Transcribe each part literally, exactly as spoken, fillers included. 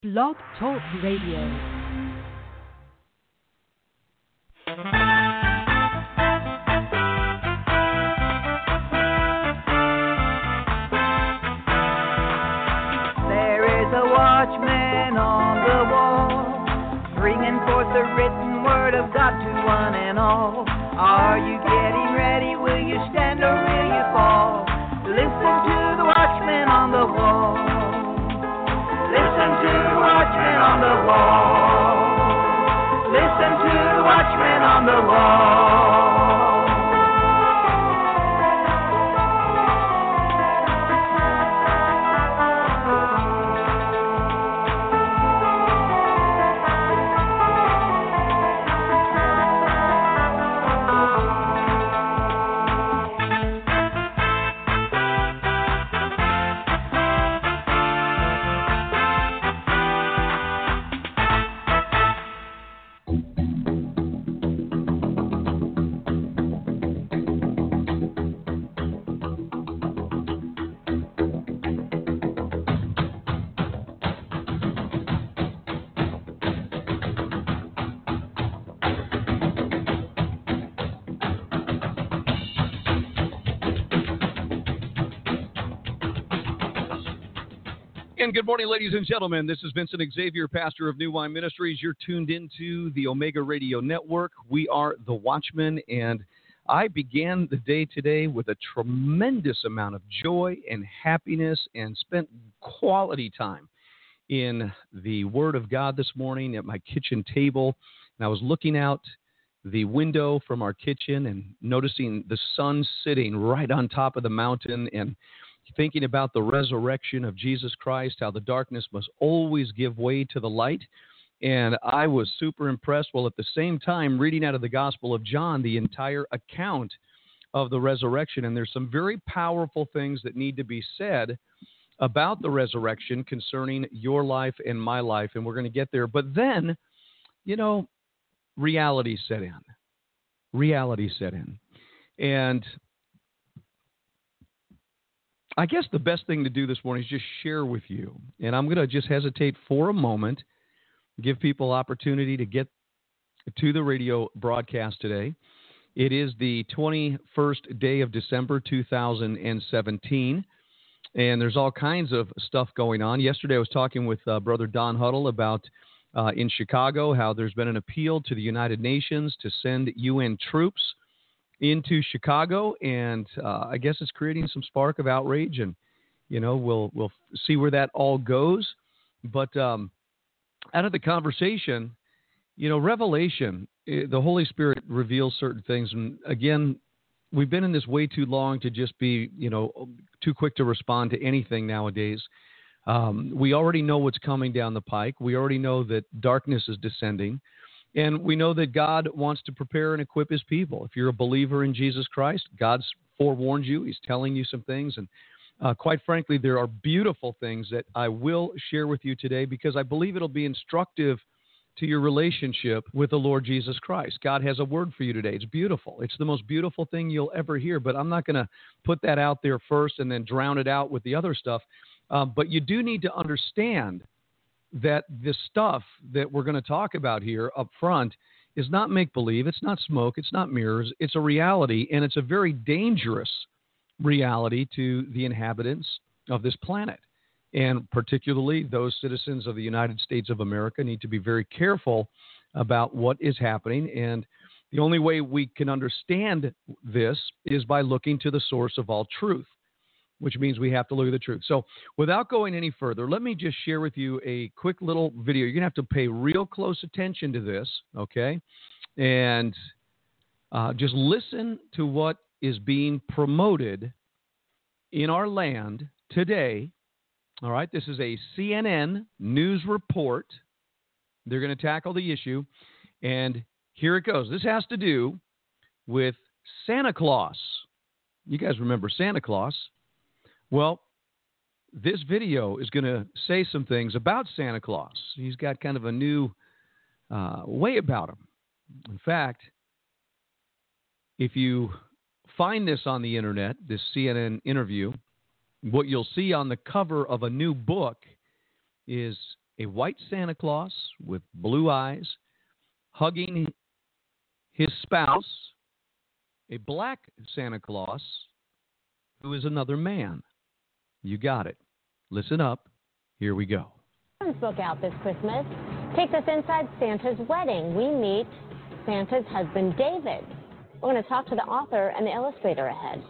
Blog Talk Radio. Watchman on the wall, bringing forth the written word of God to one and all. Are you getting ready? Will you stand or will you fall? Listen to the watchman on the wall. Listen to the watchman on the wall. Listen to the watchman on the wall. And good morning, ladies and gentlemen. This is Vincent Xavier, pastor of New Wine Ministries. You're tuned into the Omega Radio Network. We are The Watchmen, and I began the day today with a tremendous amount of joy and happiness and spent quality time in the Word of God this morning at my kitchen table. And I was looking out the window from our kitchen and noticing the sun sitting right on top of the mountain and thinking about the resurrection of Jesus Christ, how the darkness must always give way to the light. And I was super impressed, while at the same time reading out of the Gospel of John, the entire account of the resurrection. And there's some very powerful things that need to be said about the resurrection concerning your life and my life. And we're going to get there. But then, you know, reality set in. Reality set in. And I guess the best thing to do this morning is just share with you. And I'm going to just hesitate for a moment, give people opportunity to get to the radio broadcast today. It is the twenty-first day of December, two thousand seventeen, and there's all kinds of stuff going on. Yesterday I was talking with uh, Brother Don Huddle about uh, in Chicago how there's been an appeal to the United Nations to send U N troops into Chicago, and uh, I guess it's creating some spark of outrage, and you know we'll we'll see where that all goes. But um, out of the conversation, you know, revelation, the Holy Spirit reveals certain things, and again, we've been in this way too long to just be you know too quick to respond to anything nowadays. Um, we already know what's coming down the pike. We already know that darkness is descending. And we know that God wants to prepare and equip his people. If you're a believer in Jesus Christ, God's forewarned you. He's telling you some things. And uh, quite frankly, there are beautiful things that I will share with you today because I believe it'll be instructive to your relationship with the Lord Jesus Christ. God has a word for you today. It's beautiful. It's the most beautiful thing you'll ever hear. But I'm not going to put that out there first and then drown it out with the other stuff. Um, but you do need to understand that the stuff that we're going to talk about here up front is not make-believe, it's not smoke, it's not mirrors, it's a reality, and it's a very dangerous reality to the inhabitants of this planet. And particularly those citizens of the United States of America need to be very careful about what is happening. And the only way we can understand this is by looking to the source of all truth, which means we have to look at the truth. So without going any further, let me just share with you a quick little video. You're going to have to pay real close attention to this, okay? And uh, just listen to what is being promoted in our land today. All right, this is a C N N news report. They're going to tackle the issue. And here it goes. This has to do with Santa Claus. You guys remember Santa Claus? Well, this video is going to say some things about Santa Claus. He's got kind of a new uh, way about him. In fact, if you find this on the internet, this C N N interview, what you'll see on the cover of a new book is a white Santa Claus with blue eyes hugging his spouse, a black Santa Claus who is another man. You got it. Listen up. Here we go. Book out this Christmas takes us inside Santa's wedding. We meet Santa's husband, David. We're going to talk to the author and the illustrator ahead.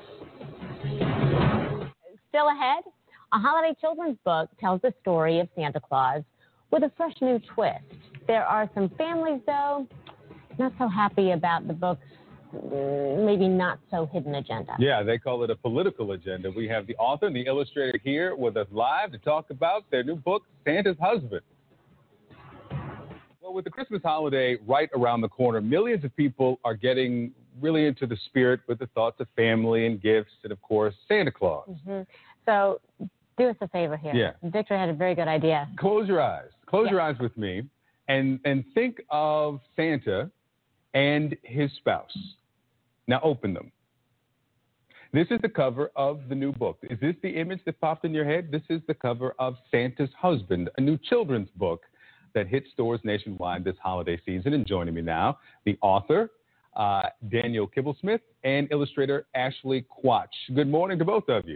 Still ahead, a holiday children's book tells the story of Santa Claus with a fresh new twist. There are some families, though, not so happy about the book's maybe not so hidden agenda. Yeah, they call it a political agenda. We have the author and the illustrator here with us live to talk about their new book, Santa's Husband. Well, with the Christmas holiday right around the corner, millions of people are getting really into the spirit with the thoughts of family and gifts and, of course, Santa Claus. Mm-hmm. So do us a favor here. Yeah. Victor had a very good idea. Close your eyes. Close yeah. your eyes with me and, and think of Santa and his spouse. Now open them. This is the cover of the new book. Is this the image that popped in your head? This is the cover of Santa's Husband, a new children's book that hits stores nationwide this holiday season. And joining me now, the author, uh, Daniel Kibblesmith, and illustrator Ashley Quach. Good morning to both of you.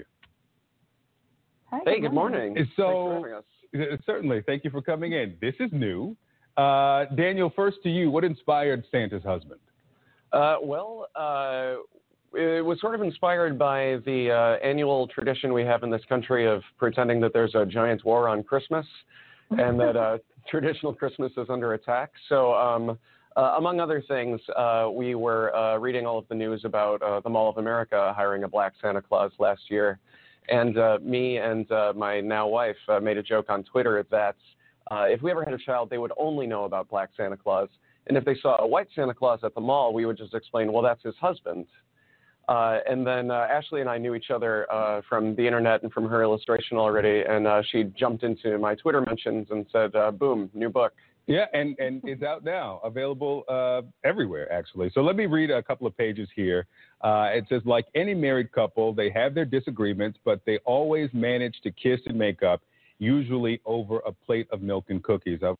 Hi, hey, good morning. morning. So, Thanks for having us. Certainly, thank you for coming in. This is new. Uh, Daniel, first to you, what inspired Santa's Husband? Uh, well, uh, it was sort of inspired by the uh, annual tradition we have in this country of pretending that there's a giant war on Christmas and that uh, traditional Christmas is under attack. So, um, uh, among other things, uh, we were uh, reading all of the news about uh, the Mall of America hiring a black Santa Claus last year. And uh, me and uh, my now wife uh, made a joke on Twitter that uh, if we ever had a child, they would only know about black Santa Claus. And if they saw a white Santa Claus at the mall, we would just explain, well, that's his husband. Uh, and then uh, Ashley and I knew each other uh, from the internet and from her illustration already. And uh, she jumped into my Twitter mentions and said, uh, boom, new book. Yeah, and, and it's out now, available uh, everywhere, actually. So let me read a couple of pages here. Uh, it says, like any married couple, they have their disagreements, but they always manage to kiss and make up, usually over a plate of milk and cookies. I've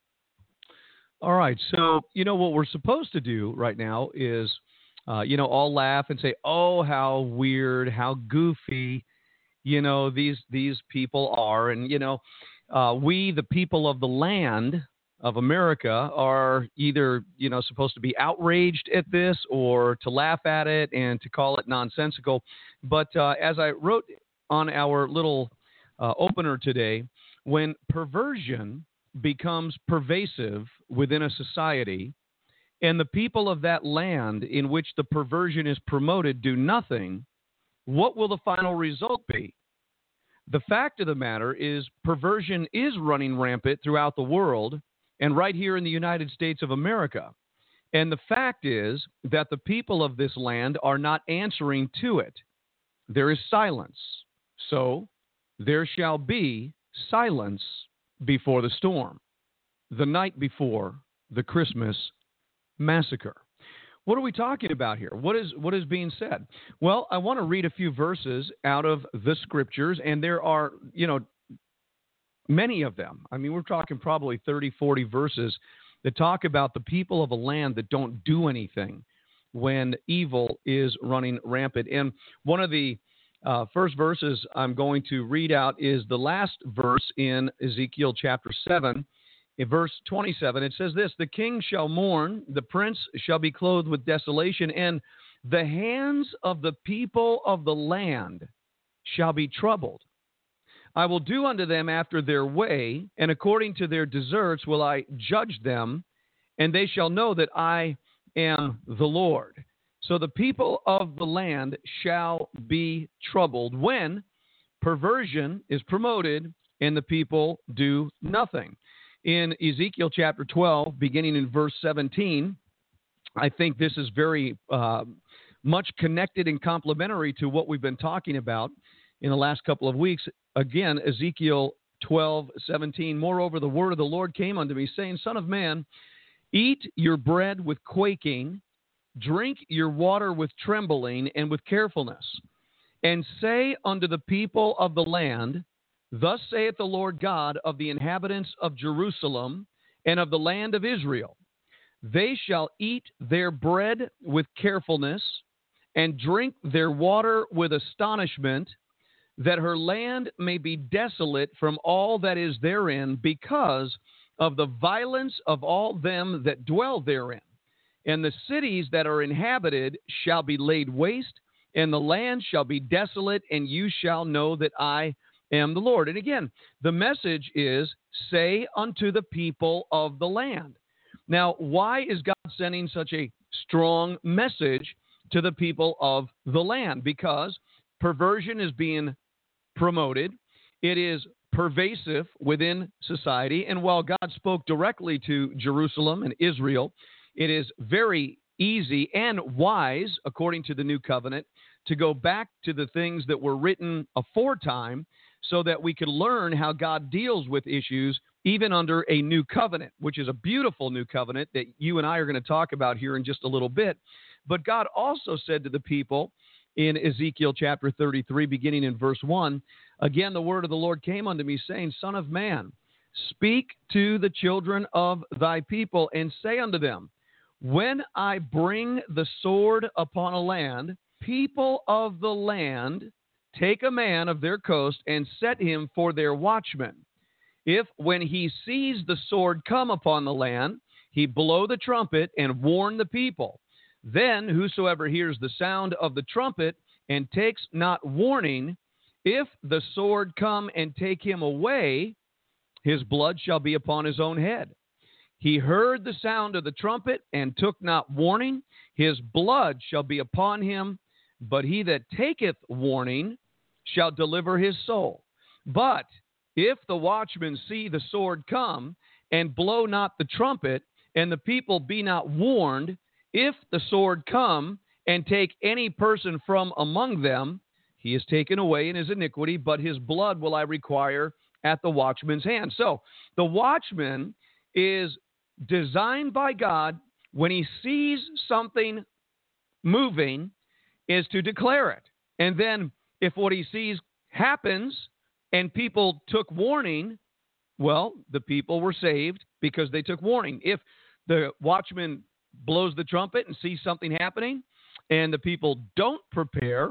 All right, so, you know, what we're supposed to do right now is, uh, you know, all laugh and say, oh, how weird, how goofy, you know, these these people are. And, you know, uh, we, the people of the land of America, are either, you know, supposed to be outraged at this or to laugh at it and to call it nonsensical. But uh, as I wrote on our little uh, opener today, when perversion becomes pervasive within a society, and the people of that land in which the perversion is promoted do nothing, what will the final result be? The fact of the matter is perversion is running rampant throughout the world and right here in the United States of America. And the fact is that the people of this land are not answering to it. There is silence. So there shall be silence before the storm, the night before the Christmas massacre. What are we talking about here? What is what is being said? Well, I want to read a few verses out of the scriptures, and there are, you know, many of them. I mean, we're talking probably thirty, forty verses that talk about the people of a land that don't do anything when evil is running rampant. And one of the Uh, first verses I'm going to read out is the last verse in Ezekiel chapter seven, in verse twenty-seven. It says this: the king shall mourn, the prince shall be clothed with desolation, and the hands of the people of the land shall be troubled. I will do unto them after their way, and according to their deserts will I judge them, and they shall know that I am the Lord. So the people of the land shall be troubled when perversion is promoted and the people do nothing. In Ezekiel chapter twelve, beginning in verse seventeen, I think this is very uh, much connected and complementary to what we've been talking about in the last couple of weeks. Again, Ezekiel twelve seventeen, moreover, the word of the Lord came unto me, saying, Son of man, eat your bread with quaking, drink your water with trembling and with carefulness, and say unto the people of the land, Thus saith the Lord God of the inhabitants of Jerusalem and of the land of Israel, they shall eat their bread with carefulness and drink their water with astonishment, that her land may be desolate from all that is therein, because of the violence of all them that dwell therein. And the cities that are inhabited shall be laid waste, and the land shall be desolate, and you shall know that I am the Lord. And again, the message is, say unto the people of the land. Now, why is God sending such a strong message to the people of the land? Because perversion is being promoted. It is pervasive within society. And while God spoke directly to Jerusalem and Israel, it is very easy and wise, according to the new covenant, to go back to the things that were written aforetime so that we could learn how God deals with issues even under a new covenant, which is a beautiful new covenant that you and I are going to talk about here in just a little bit. But God also said to the people in Ezekiel chapter thirty-three, beginning in verse one, again, the word of the Lord came unto me, saying, Son of man, speak to the children of thy people, and say unto them, when I bring the sword upon a land, people of the land take a man of their coast and set him for their watchman. If, when he sees the sword come upon the land, he blow the trumpet and warn the people, then whosoever hears the sound of the trumpet and takes not warning, if the sword come and take him away, his blood shall be upon his own head. He heard the sound of the trumpet and took not warning, his blood shall be upon him, but he that taketh warning shall deliver his soul. But if the watchman see the sword come and blow not the trumpet, and the people be not warned, if the sword come and take any person from among them, he is taken away in his iniquity, but his blood will I require at the watchman's hand. So the watchman is designed by God, when he sees something moving, is to declare it. And then if what he sees happens and people took warning, well, the people were saved because they took warning. If the watchman blows the trumpet and sees something happening and the people don't prepare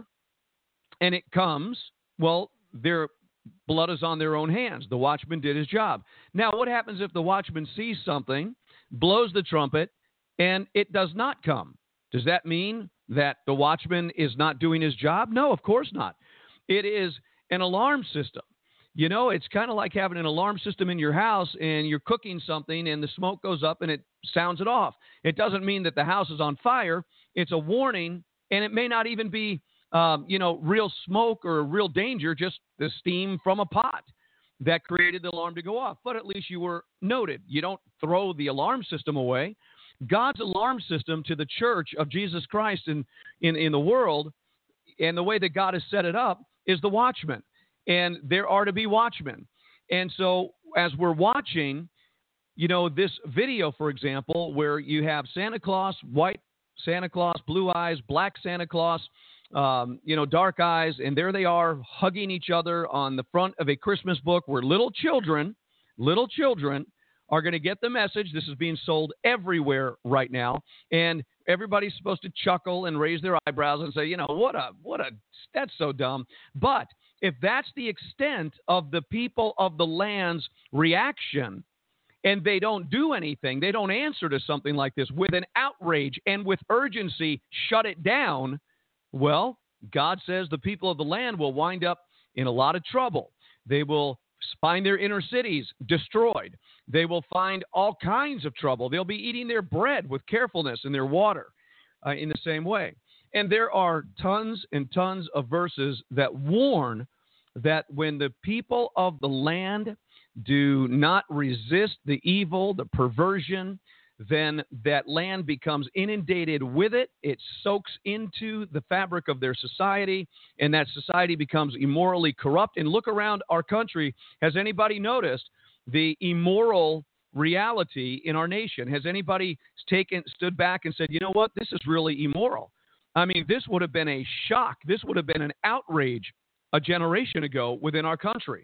and it comes, well, their blood is on their own hands. The watchman did his job. Now, what happens if the watchman sees something, blows the trumpet, and it does not come? Does that mean that the watchman is not doing his job? No, of course not. It is an alarm system. You know, it's kind of like having an alarm system in your house and you're cooking something and the smoke goes up and it sounds it off. It doesn't mean that the house is on fire. It's a warning, and it may not even be, um, you know, real smoke or real danger, just the steam from a pot that created the alarm to go off. But at least you were noted. You don't throw the alarm system away. God's alarm system to the church of Jesus Christ in, in, in the world, and the way that God has set it up, is the watchman. And there are to be watchmen. And so as we're watching, you know, this video, for example, where you have Santa Claus, white Santa Claus, blue eyes, black Santa Claus, um, you know, dark eyes, and there they are hugging each other on the front of a Christmas book where little children, little children are going to get the message. This is being sold everywhere right now. And everybody's supposed to chuckle and raise their eyebrows and say, you know, what a, what a, that's so dumb. But if that's the extent of the people of the land's reaction, and they don't do anything, they don't answer to something like this with an outrage and with urgency, shut it down, well, God says the people of the land will wind up in a lot of trouble. They will find their inner cities destroyed. They will find all kinds of trouble. They'll be eating their bread with carefulness and their water uh, in the same way. And there are tons and tons of verses that warn that when the people of the land do not resist the evil, the perversion, then that land becomes inundated with it. It soaks into the fabric of their society, and that society becomes immorally corrupt. And look around our country. Has anybody noticed the immoral reality in our nation? Has anybody taken, stood back and said, you know what, this is really immoral? I mean, this would have been a shock. This would have been an outrage a generation ago within our country.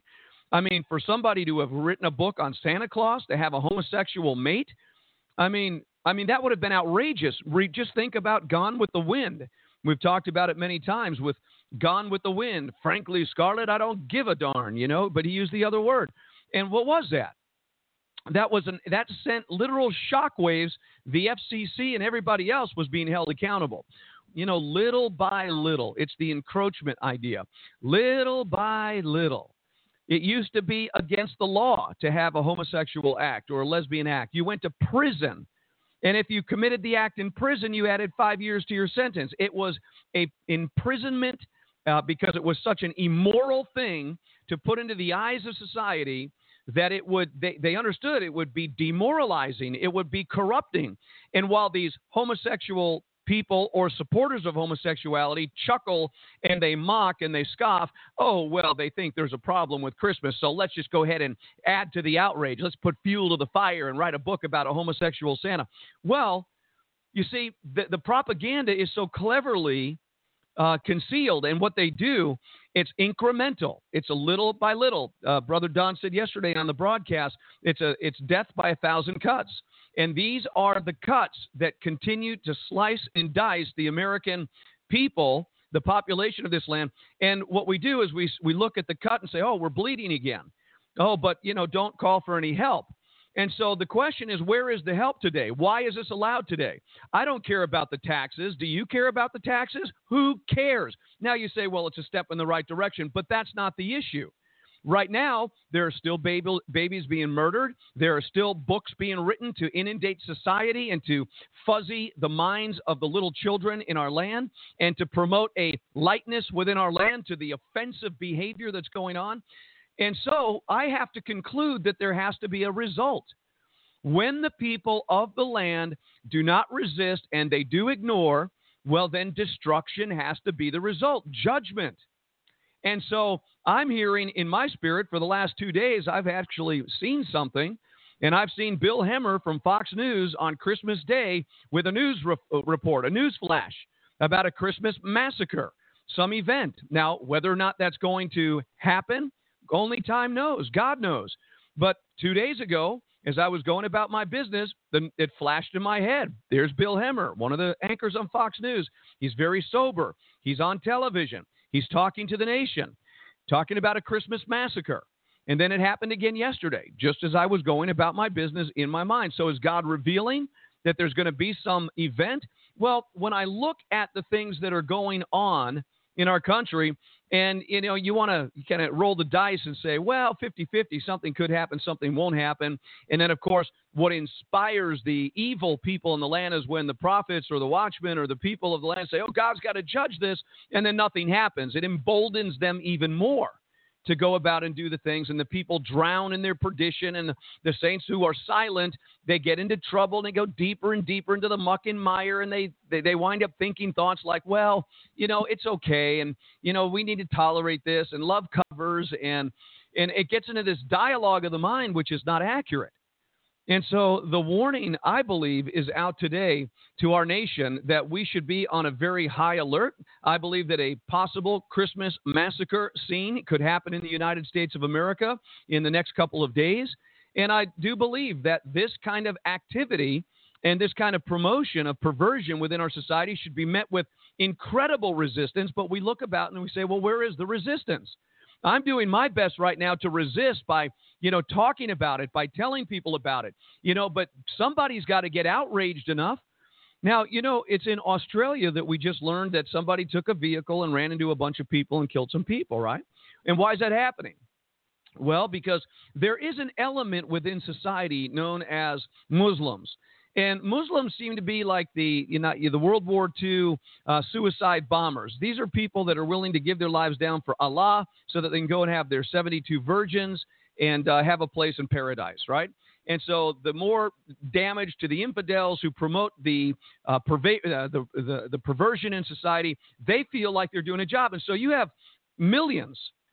I mean, for somebody to have written a book on Santa Claus, to have a homosexual mate, I mean, I mean that would have been outrageous. Re- just think about Gone with the Wind. We've talked about it many times with Gone with the Wind. Frankly, Scarlett, I don't give a darn, you know, but he used the other word. And what was that? That was an that sent literal shockwaves. The F C C and everybody else was being held accountable. You know, little by little, it's the encroachment idea. Little by little. It used to be against the law to have a homosexual act or a lesbian act. You went to prison. And if you committed the act in prison, you added five years to your sentence. It was a imprisonment uh, because it was such an immoral thing to put into the eyes of society that it would, they, they understood it would be demoralizing. It would be corrupting. And while these homosexual people or supporters of homosexuality chuckle and they mock and they scoff, oh, well, they think there's a problem with Christmas, so let's just go ahead and add to the outrage. Let's put fuel to the fire and write a book about a homosexual Santa. Well, you see, the, the propaganda is so cleverly uh, concealed, and what they do, it's incremental. It's a little by little. Uh, Brother Don said yesterday on the broadcast, it's a it's death by a thousand cuts. And these are the cuts that continue to slice and dice the American people, the population of this land. And what we do is we we look at the cut and say, oh, we're bleeding again. Oh, but, you know, don't call for any help. And so the question is, where is the help today? Why is this allowed today? I don't care about the taxes. Do you care about the taxes? Who cares? Now you say, well, it's a step in the right direction, but that's not the issue. Right now, there are still baby, babies being murdered. There are still books being written to inundate society and to fuzzy the minds of the little children in our land and to promote a lightness within our land to the offensive behavior that's going on. And so I have to conclude that there has to be a result. When the people of the land do not resist and they do ignore, well, then destruction has to be the result, judgment. And so I'm hearing in my spirit for the last two days, I've actually seen something, and I've seen Bill Hemmer from Fox News on Christmas Day with a news re- report, a news flash about a Christmas massacre, some event. Now, whether or not that's going to happen, only time knows. God knows. But two days ago, as I was going about my business, the, it flashed in my head. There's Bill Hemmer, one of the anchors on Fox News. He's very sober. He's on television. He's talking to the nation, talking about a Christmas massacre. And then it happened again yesterday, just as I was going about my business in my mind. So is God revealing that there's going to be some event? Well, when I look at the things that are going on in our country, and, you know, you want to kind of roll the dice and say, well, fifty-fifty, something could happen, something won't happen. And then, of course, what inspires the evil people in the land is when the prophets or the watchmen or the people of the land say, oh, God's got to judge this, and then nothing happens. It emboldens them even more to go about and do the things, and the people drown in their perdition, and the, the saints who are silent, they get into trouble, and they go deeper and deeper into the muck and mire, and they, they, they wind up thinking thoughts like, well, you know, it's okay, and, you know, we need to tolerate this, and love covers, and, and it gets into this dialogue of the mind, which is not accurate. And so the warning, I believe, is out today to our nation that we should be on a very high alert. I believe that a possible Christmas massacre scene could happen in the United States of America in the next couple of days. And I do believe that this kind of activity and this kind of promotion of perversion within our society should be met with incredible resistance. But we look about and we say, well, where is the resistance? I'm doing my best right now to resist by, you know, talking about it, by telling people about it, you know, but somebody's got to get outraged enough. Now, you know, it's in Australia that we just learned that somebody took a vehicle and ran into a bunch of people and killed some people, right? And why is that happening? Well, because there is an element within society known as Muslims. And Muslims seem to be like the, you know, the World War Two uh, suicide bombers. These are people that are willing to give their lives down for Allah so that they can go and have their seventy-two virgins and uh, have a place in paradise, right? And so the more damage to the infidels who promote the, uh, perva- uh, the, the, the perversion in society, they feel like they're doing a job. And so you have millions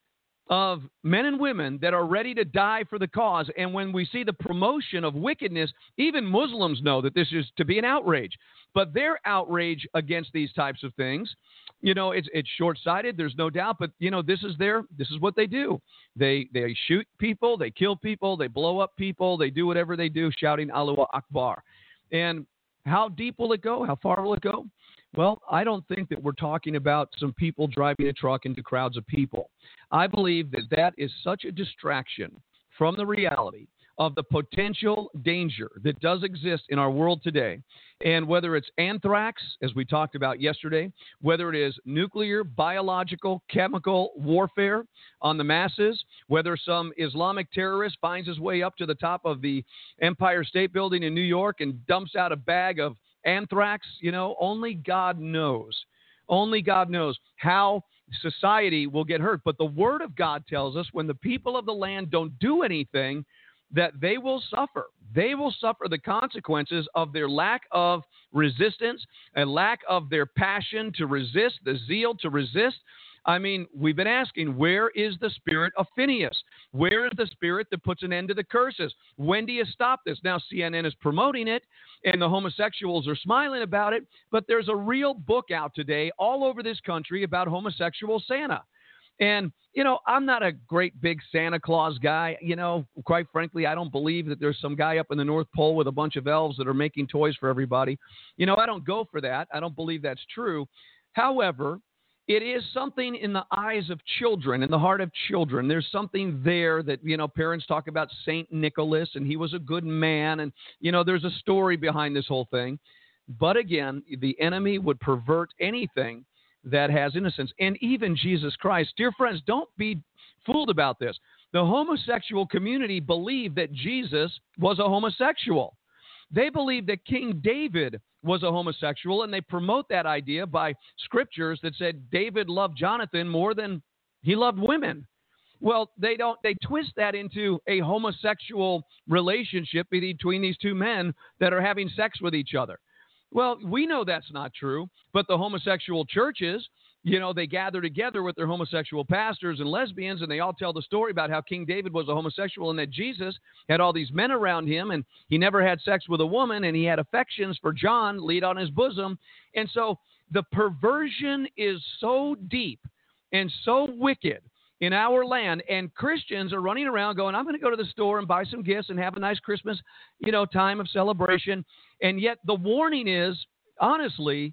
of men and women that are ready to die for the cause. And when we see the promotion of wickedness, even Muslims know that this is to be an outrage. But their outrage against these types of things, you know, it's it's short-sighted. There's no doubt. But, you know, this is their this is what they do. They they shoot people. They kill people. They blow up people. They do whatever they do, shouting Allahu Akbar. And how deep will it go? How far will it go? Well, I don't think that we're talking about some people driving a truck into crowds of people. I believe that that is such a distraction from the reality of the potential danger that does exist in our world today. And whether it's anthrax, as we talked about yesterday, whether it is nuclear, biological, chemical warfare on the masses, whether some Islamic terrorist finds his way up to the top of the Empire State Building in New York and dumps out a bag of anthrax, you know, only God knows. Only God knows how society will get hurt. But the Word of God tells us when the people of the land don't do anything, that they will suffer. They will suffer the consequences of their lack of resistance, a lack of their passion to resist, the zeal to resist. I mean, we've been asking, where is the spirit of Phineas? Where is the spirit that puts an end to the curses? When do you stop this? Now, C N N is promoting it, and the homosexuals are smiling about it, but there's a real book out today all over this country about homosexual Santa. And, you know, I'm not a great big Santa Claus guy. You know, quite frankly, I don't believe that there's some guy up in the North Pole with a bunch of elves that are making toys for everybody. You know, I don't go for that. I don't believe that's true. However, it is something in the eyes of children, in the heart of children. There's something there that, you know, parents talk about Saint Nicholas, and he was a good man. And, you know, there's a story behind this whole thing. But again, the enemy would pervert anything that has innocence. And even Jesus Christ. Dear friends, don't be fooled about this. The homosexual community believed that Jesus was a homosexual. They believed that King David was a homosexual, and they promote that idea by scriptures that said David loved Jonathan more than he loved women. Well, they don't. They twist that into a homosexual relationship between these two men that are having sex with each other. Well, we know that's not true, but the homosexual churches, you know, they gather together with their homosexual pastors and lesbians, and they all tell the story about how King David was a homosexual and that Jesus had all these men around him, and he never had sex with a woman, and he had affections for John laid on his bosom. And so the perversion is so deep and so wicked in our land, and Christians are running around going, I'm going to go to the store and buy some gifts and have a nice Christmas, you know, time of celebration. And yet the warning is, honestly,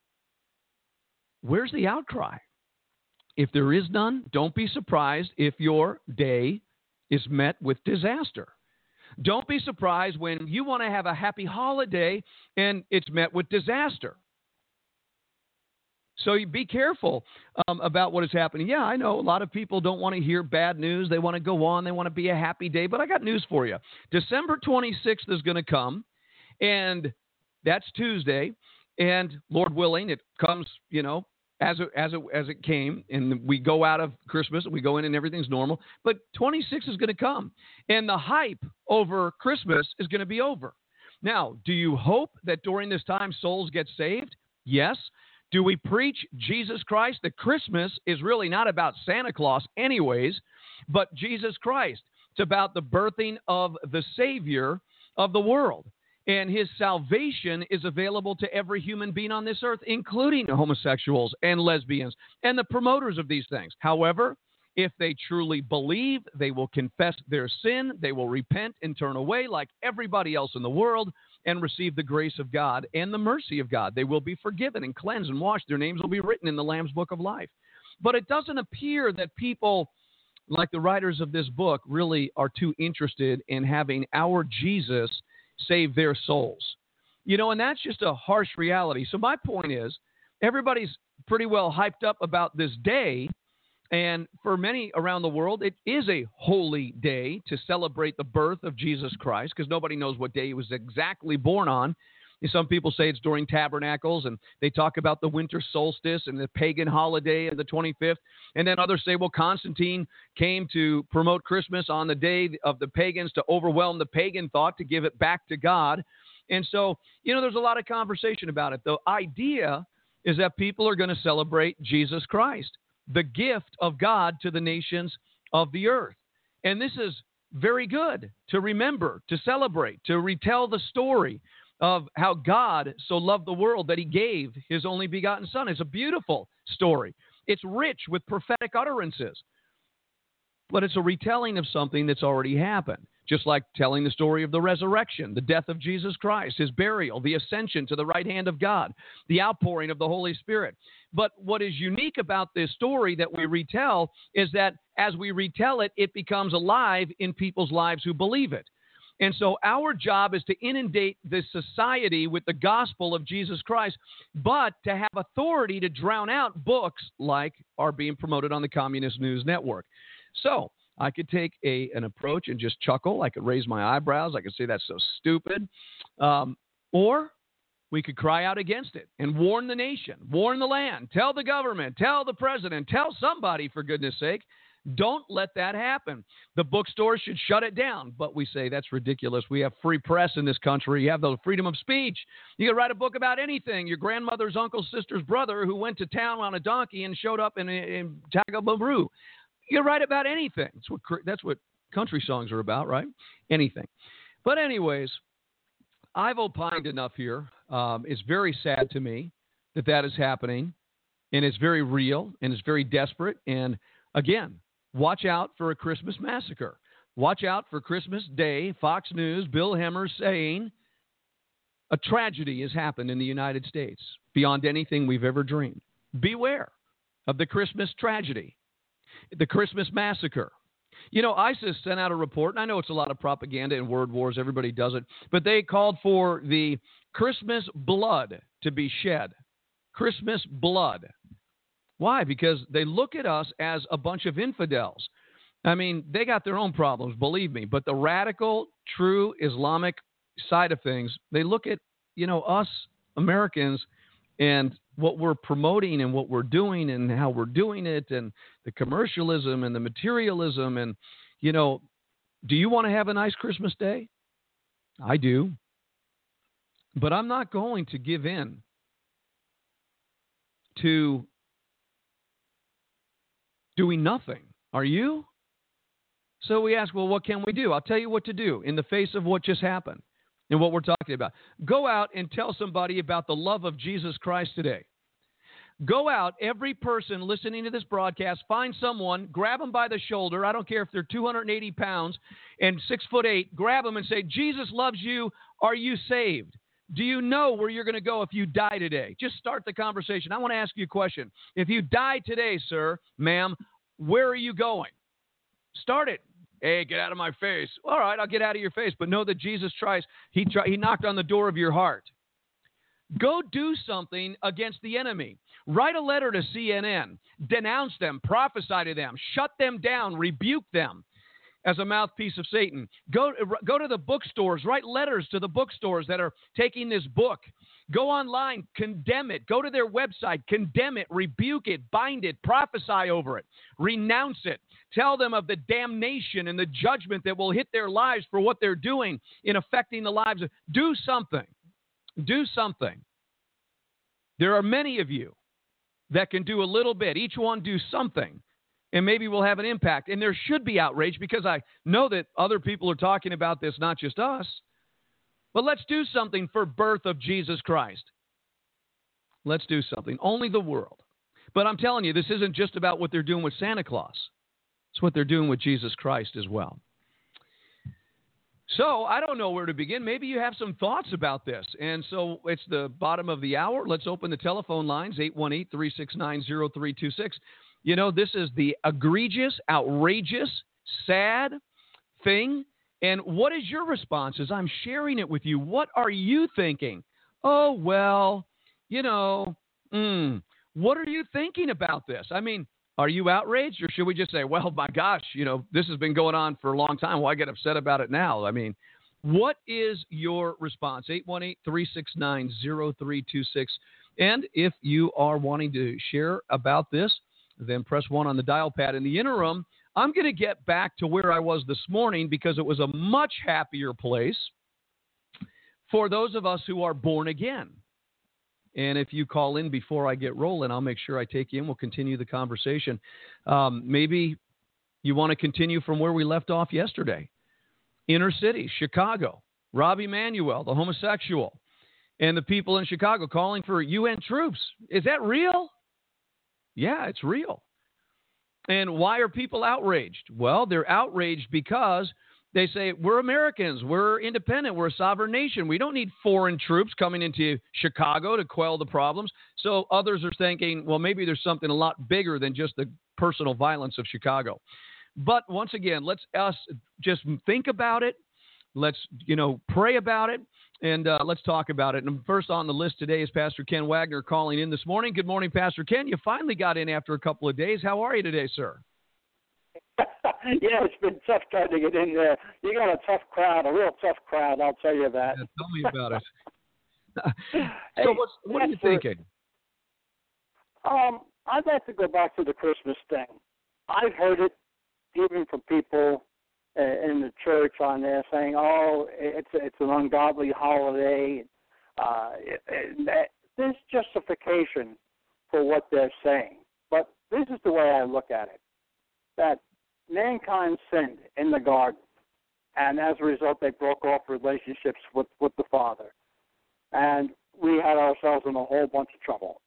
where's the outcry? If there is none, don't be surprised if your day is met with disaster. Don't be surprised when you want to have a happy holiday and it's met with disaster. So you be careful um, about what is happening. Yeah, I know a lot of people don't want to hear bad news. They want to go on. They want to be a happy day. But I got news for you. December twenty-sixth is going to come, and that's Tuesday. And Lord willing, it comes, you know, as it, as it, as it came, and we go out of Christmas, and we go in and everything's normal. But twenty-six is going to come, and the hype over Christmas is going to be over. Now, do you hope that during this time souls get saved? Yes. Do we preach Jesus Christ? That Christmas is really not about Santa Claus anyways, but Jesus Christ. It's about the birthing of the Savior of the world. And his salvation is available to every human being on this earth, including homosexuals and lesbians and the promoters of these things. However, if they truly believe, they will confess their sin, they will repent and turn away like everybody else in the world and receive the grace of God and the mercy of God. They will be forgiven and cleansed and washed. Their names will be written in the Lamb's Book of Life. But it doesn't appear that people, like the writers of this book, really are too interested in having our Jesus save their souls. You know, and that's just a harsh reality. So my point is, everybody's pretty well hyped up about this day. And for many around the world, it is a holy day to celebrate the birth of Jesus Christ, because nobody knows what day he was exactly born on. And some people say it's during Tabernacles, and they talk about the winter solstice and the pagan holiday and the twenty-fifth. And then others say, well, Constantine came to promote Christmas on the day of the pagans to overwhelm the pagan thought, to give it back to God. And so, you know, there's a lot of conversation about it. The idea is that people are going to celebrate Jesus Christ, the gift of God to the nations of the earth. And this is very good to remember, to celebrate, to retell the story of how God so loved the world that he gave his only begotten son. It's a beautiful story. It's rich with prophetic utterances. But it's a retelling of something that's already happened, just like telling the story of the resurrection, the death of Jesus Christ, his burial, the ascension to the right hand of God, the outpouring of the Holy Spirit. But what is unique about this story that we retell is that as we retell it, it becomes alive in people's lives who believe it. And so our job is to inundate this society with the gospel of Jesus Christ, but to have authority to drown out books like are being promoted on the Communist News Network. So I could take a an approach and just chuckle. I could raise my eyebrows. I could say that's so stupid. Um, or we could cry out against it and warn the nation, warn the land, tell the government, tell the president, tell somebody, for goodness sake. Don't let that happen. The bookstores should shut it down. But we say that's ridiculous. We have free press in this country. You have the freedom of speech. You can write a book about anything. Your grandmother's uncle's sister's brother who went to town on a donkey and showed up in, in Tagababru. You can write about anything. That's what, that's what country songs are about, right? Anything. But anyways, I've opined enough here. Um, it's very sad to me that that is happening. And it's very real. And it's very desperate. And again, watch out for a Christmas massacre. Watch out for Christmas Day. Fox News, Bill Hemmer saying a tragedy has happened in the United States beyond anything we've ever dreamed. Beware of the Christmas tragedy, the Christmas massacre. You know, ISIS sent out a report, and I know it's a lot of propaganda and word wars. Everybody does it. But they called for the Christmas blood to be shed. Christmas blood. Why? Because they look at us as a bunch of infidels. I mean, they got their own problems, believe me. But the radical, true Islamic side of things, they look at, you know, us Americans and what we're promoting and what we're doing and how we're doing it and the commercialism and the materialism. And, you know, do you want to have a nice Christmas day? I do. But I'm not going to give in to doing nothing. Are you? So we ask, well, what can we do? I'll tell you what to do in the face of what just happened and what we're talking about. Go out and tell somebody about the love of Jesus Christ today. Go out, every person listening to this broadcast, find someone, grab them by the shoulder. I don't care if they're two hundred eighty pounds and six foot eight. Grab them and say, Jesus loves you. Are you saved? Do you know where you're going to go if you die today? Just start the conversation. I want to ask you a question. If you die today, sir, ma'am, where are you going? Start it. Hey, get out of my face. All right, I'll get out of your face. But know that Jesus tries. He, try, he knocked on the door of your heart. Go do something against the enemy. Write a letter to C N N. Denounce them. Prophesy to them. Shut them down. Rebuke them as a mouthpiece of Satan. Go, go to the bookstores. Write letters to the bookstores that are taking this book. Go online. Condemn it. Go to their website. Condemn it. Rebuke it. Bind it. Prophesy over it. Renounce it. Tell them of the damnation and the judgment that will hit their lives for what they're doing in affecting the lives of. Do something. Do something. There are many of you that can do a little bit. Each one do something. And maybe we'll have an impact. And there should be outrage because I know that other people are talking about this, not just us. But let's do something for birth of Jesus Christ. Let's do something. Only the world. But I'm telling you, this isn't just about what they're doing with Santa Claus. It's what they're doing with Jesus Christ as well. So I don't know where to begin. Maybe you have some thoughts about this. And so it's the bottom of the hour. Let's open the telephone lines, eight one eight, three six nine, zero three two six. You know, this is the egregious, outrageous, sad thing. And what is your response as I'm sharing it with you? What are you thinking? Oh, well, you know, mm, what are you thinking about this? I mean, are you outraged, or should we just say, well, my gosh, you know, this has been going on for a long time. Why get upset about it now? I mean, what is your response? eight one eight, three six nine, zero three two six. And if you are wanting to share about this, then press one on the dial pad. In the interim, I'm going to get back to where I was this morning because it was a much happier place for those of us who are born again. And if you call in before I get rolling, I'll make sure I take you in. We'll continue the conversation. Um, maybe You want to continue from where we left off yesterday. Inner city, Chicago, Rob Emanuel, the homosexual, and the people in Chicago calling for U N troops. Is that real? Yeah, it's real. And why are people outraged? Well, they're outraged because they say, we're Americans, we're independent, we're a sovereign nation. We don't need foreign troops coming into Chicago to quell the problems. So others are thinking, well, maybe there's something a lot bigger than just the personal violence of Chicago. But once again, let's us just think about it. Let's, you know, pray about it, and uh, let's talk about it. And first on the list today is Pastor Ken Wagner calling in this morning. Good morning, Pastor Ken. You finally got in after a couple of days. How are you today, sir? Yeah, it's been tough trying to get in there. You got a tough crowd, a real tough crowd, I'll tell you that. Yeah, tell me about it. Hey, so what's, what are you for, thinking? Um, I'd like to go back to the Christmas thing. I've heard it even from people uh, in the church on there saying, oh, it's it's an ungodly holiday. Uh, it, it, there's justification for what they're saying. But this is the way I look at it, that mankind sinned in the garden, and as a result, they broke off relationships with, with the Father. And we had ourselves in a whole bunch of trouble.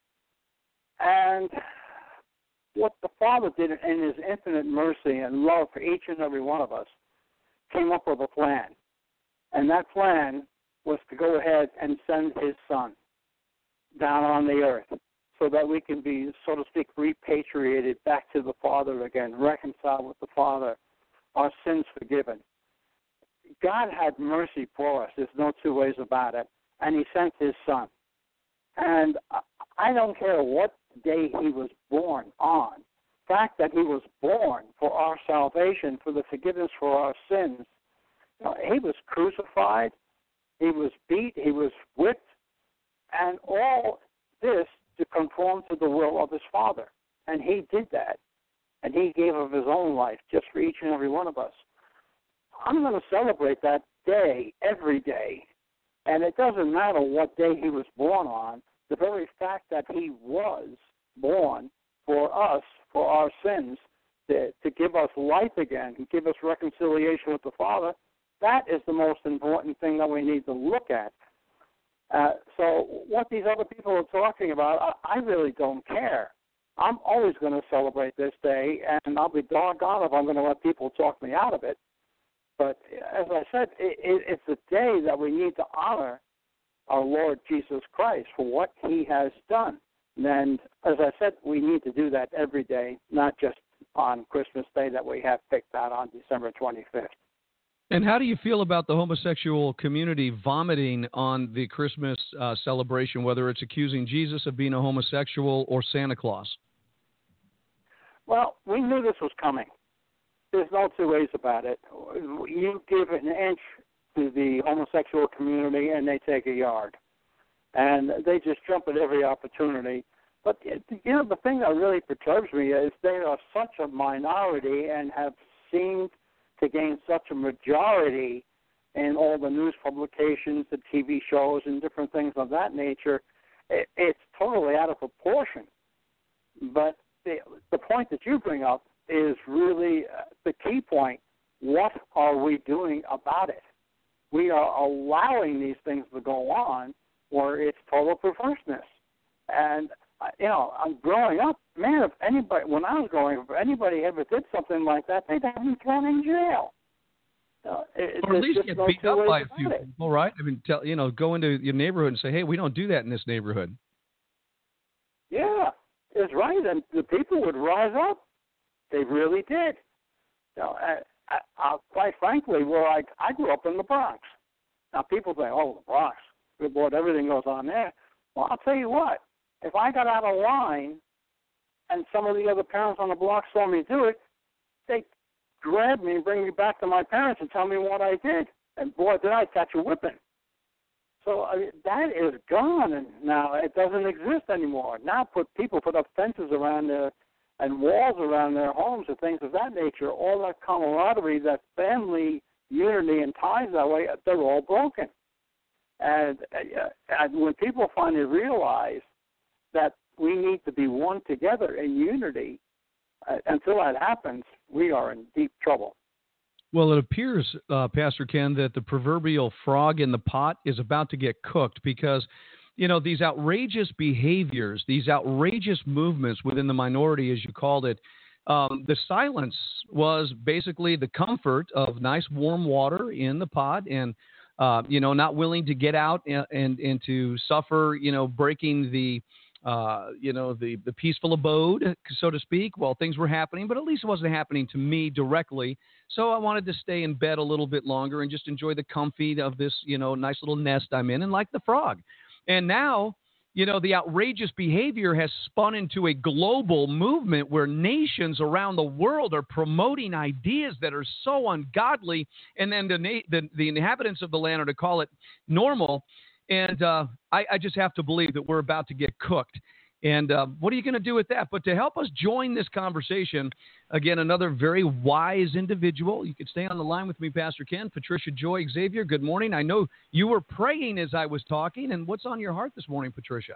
And what the Father did in his infinite mercy and love for each and every one of us came up with a plan. And that plan was to go ahead and send his Son down on the earth so that we can be, so to speak, repatriated back to the Father again, reconciled with the Father, our sins forgiven. God had mercy for us. There's no two ways about it. And he sent his Son. And I don't care what day he was born on. The fact that he was born for our salvation, for the forgiveness for our sins. You know, he was crucified, he was beat, he was whipped, and all this to conform to the will of his Father. And he did that. And he gave of his own life just for each and every one of us. I'm going to celebrate that day every day. And it doesn't matter what day he was born on. The very fact that he was born for us, for our sins, to, to give us life again, and give us reconciliation with the Father, that is the most important thing that we need to look at. Uh, so what these other people are talking about, I, I really don't care. I'm always going to celebrate this day, and I'll be doggone if I'm going to let people talk me out of it. But as I said, it, it, it's a day that we need to honor our Lord Jesus Christ for what he has done. And as I said, we need to do that every day, not just on Christmas Day that we have picked out on December twenty-fifth. And how do you feel about the homosexual community vomiting on the Christmas uh, celebration, whether it's accusing Jesus of being a homosexual or Santa Claus? Well, we knew this was coming. There's no two ways about it. You give an inch to the homosexual community and they take a yard. And they just jump at every opportunity. But, you know, the thing that really perturbs me is they are such a minority and have seemed to gain such a majority in all the news publications, the T V shows, and different things of that nature. It, it's totally out of proportion. But the, the point that you bring up is really uh, the key point. What are we doing about it? We are allowing these things to go on where it's total perverseness. And, uh, you know, I'm growing up, man, if anybody, when I was growing up, if anybody ever did something like that, they'd have them thrown in jail. Uh, it, or at least get no beat up by a few it. people, right? I mean, tell, you know, go into your neighborhood and say, hey, we don't do that in this neighborhood. Yeah, it's right. And the people would rise up. They really did. You know, I, I, I, quite frankly, where I, I grew up in the Bronx. Now, people say, oh, the Bronx, good Lord, everything goes on there. Well, I'll tell you what, if I got out of line and some of the other parents on the block saw me do it, they'd grab me and bring me back to my parents and tell me what I did. And, boy, did I catch a whipping. So I mean, that is gone, and now it doesn't exist anymore. Now put people put up fences around their and walls around their homes and things of that nature. All that camaraderie, that family unity and ties that way, they're all broken. And, uh, and when people finally realize that we need to be one together in unity, uh, until that happens, we are in deep trouble. Well, it appears, uh, Pastor Ken, that the proverbial frog in the pot is about to get cooked because, you know, these outrageous behaviors, these outrageous movements within the minority, as you called it, um, the silence was basically the comfort of nice warm water in the pot and, uh, you know, not willing to get out and, and, and to suffer, you know, breaking the Uh, you know, the, the peaceful abode, so to speak, while things were happening, but at least it wasn't happening to me directly. So I wanted to stay in bed a little bit longer and just enjoy the comfy of this, you know, nice little nest I'm in and like the frog. And now, you know, the outrageous behavior has spun into a global movement where nations around the world are promoting ideas that are so ungodly. And then the, na- the, the inhabitants of the land are to call it normal. And uh, I, I just have to believe that we're about to get cooked. And uh, what are you going to do with that? But to help us join this conversation, again, another very wise individual. You could stay on the line with me, Pastor Ken. Patricia Joy Xavier, good morning. I know you were praying as I was talking. And what's on your heart this morning, Patricia?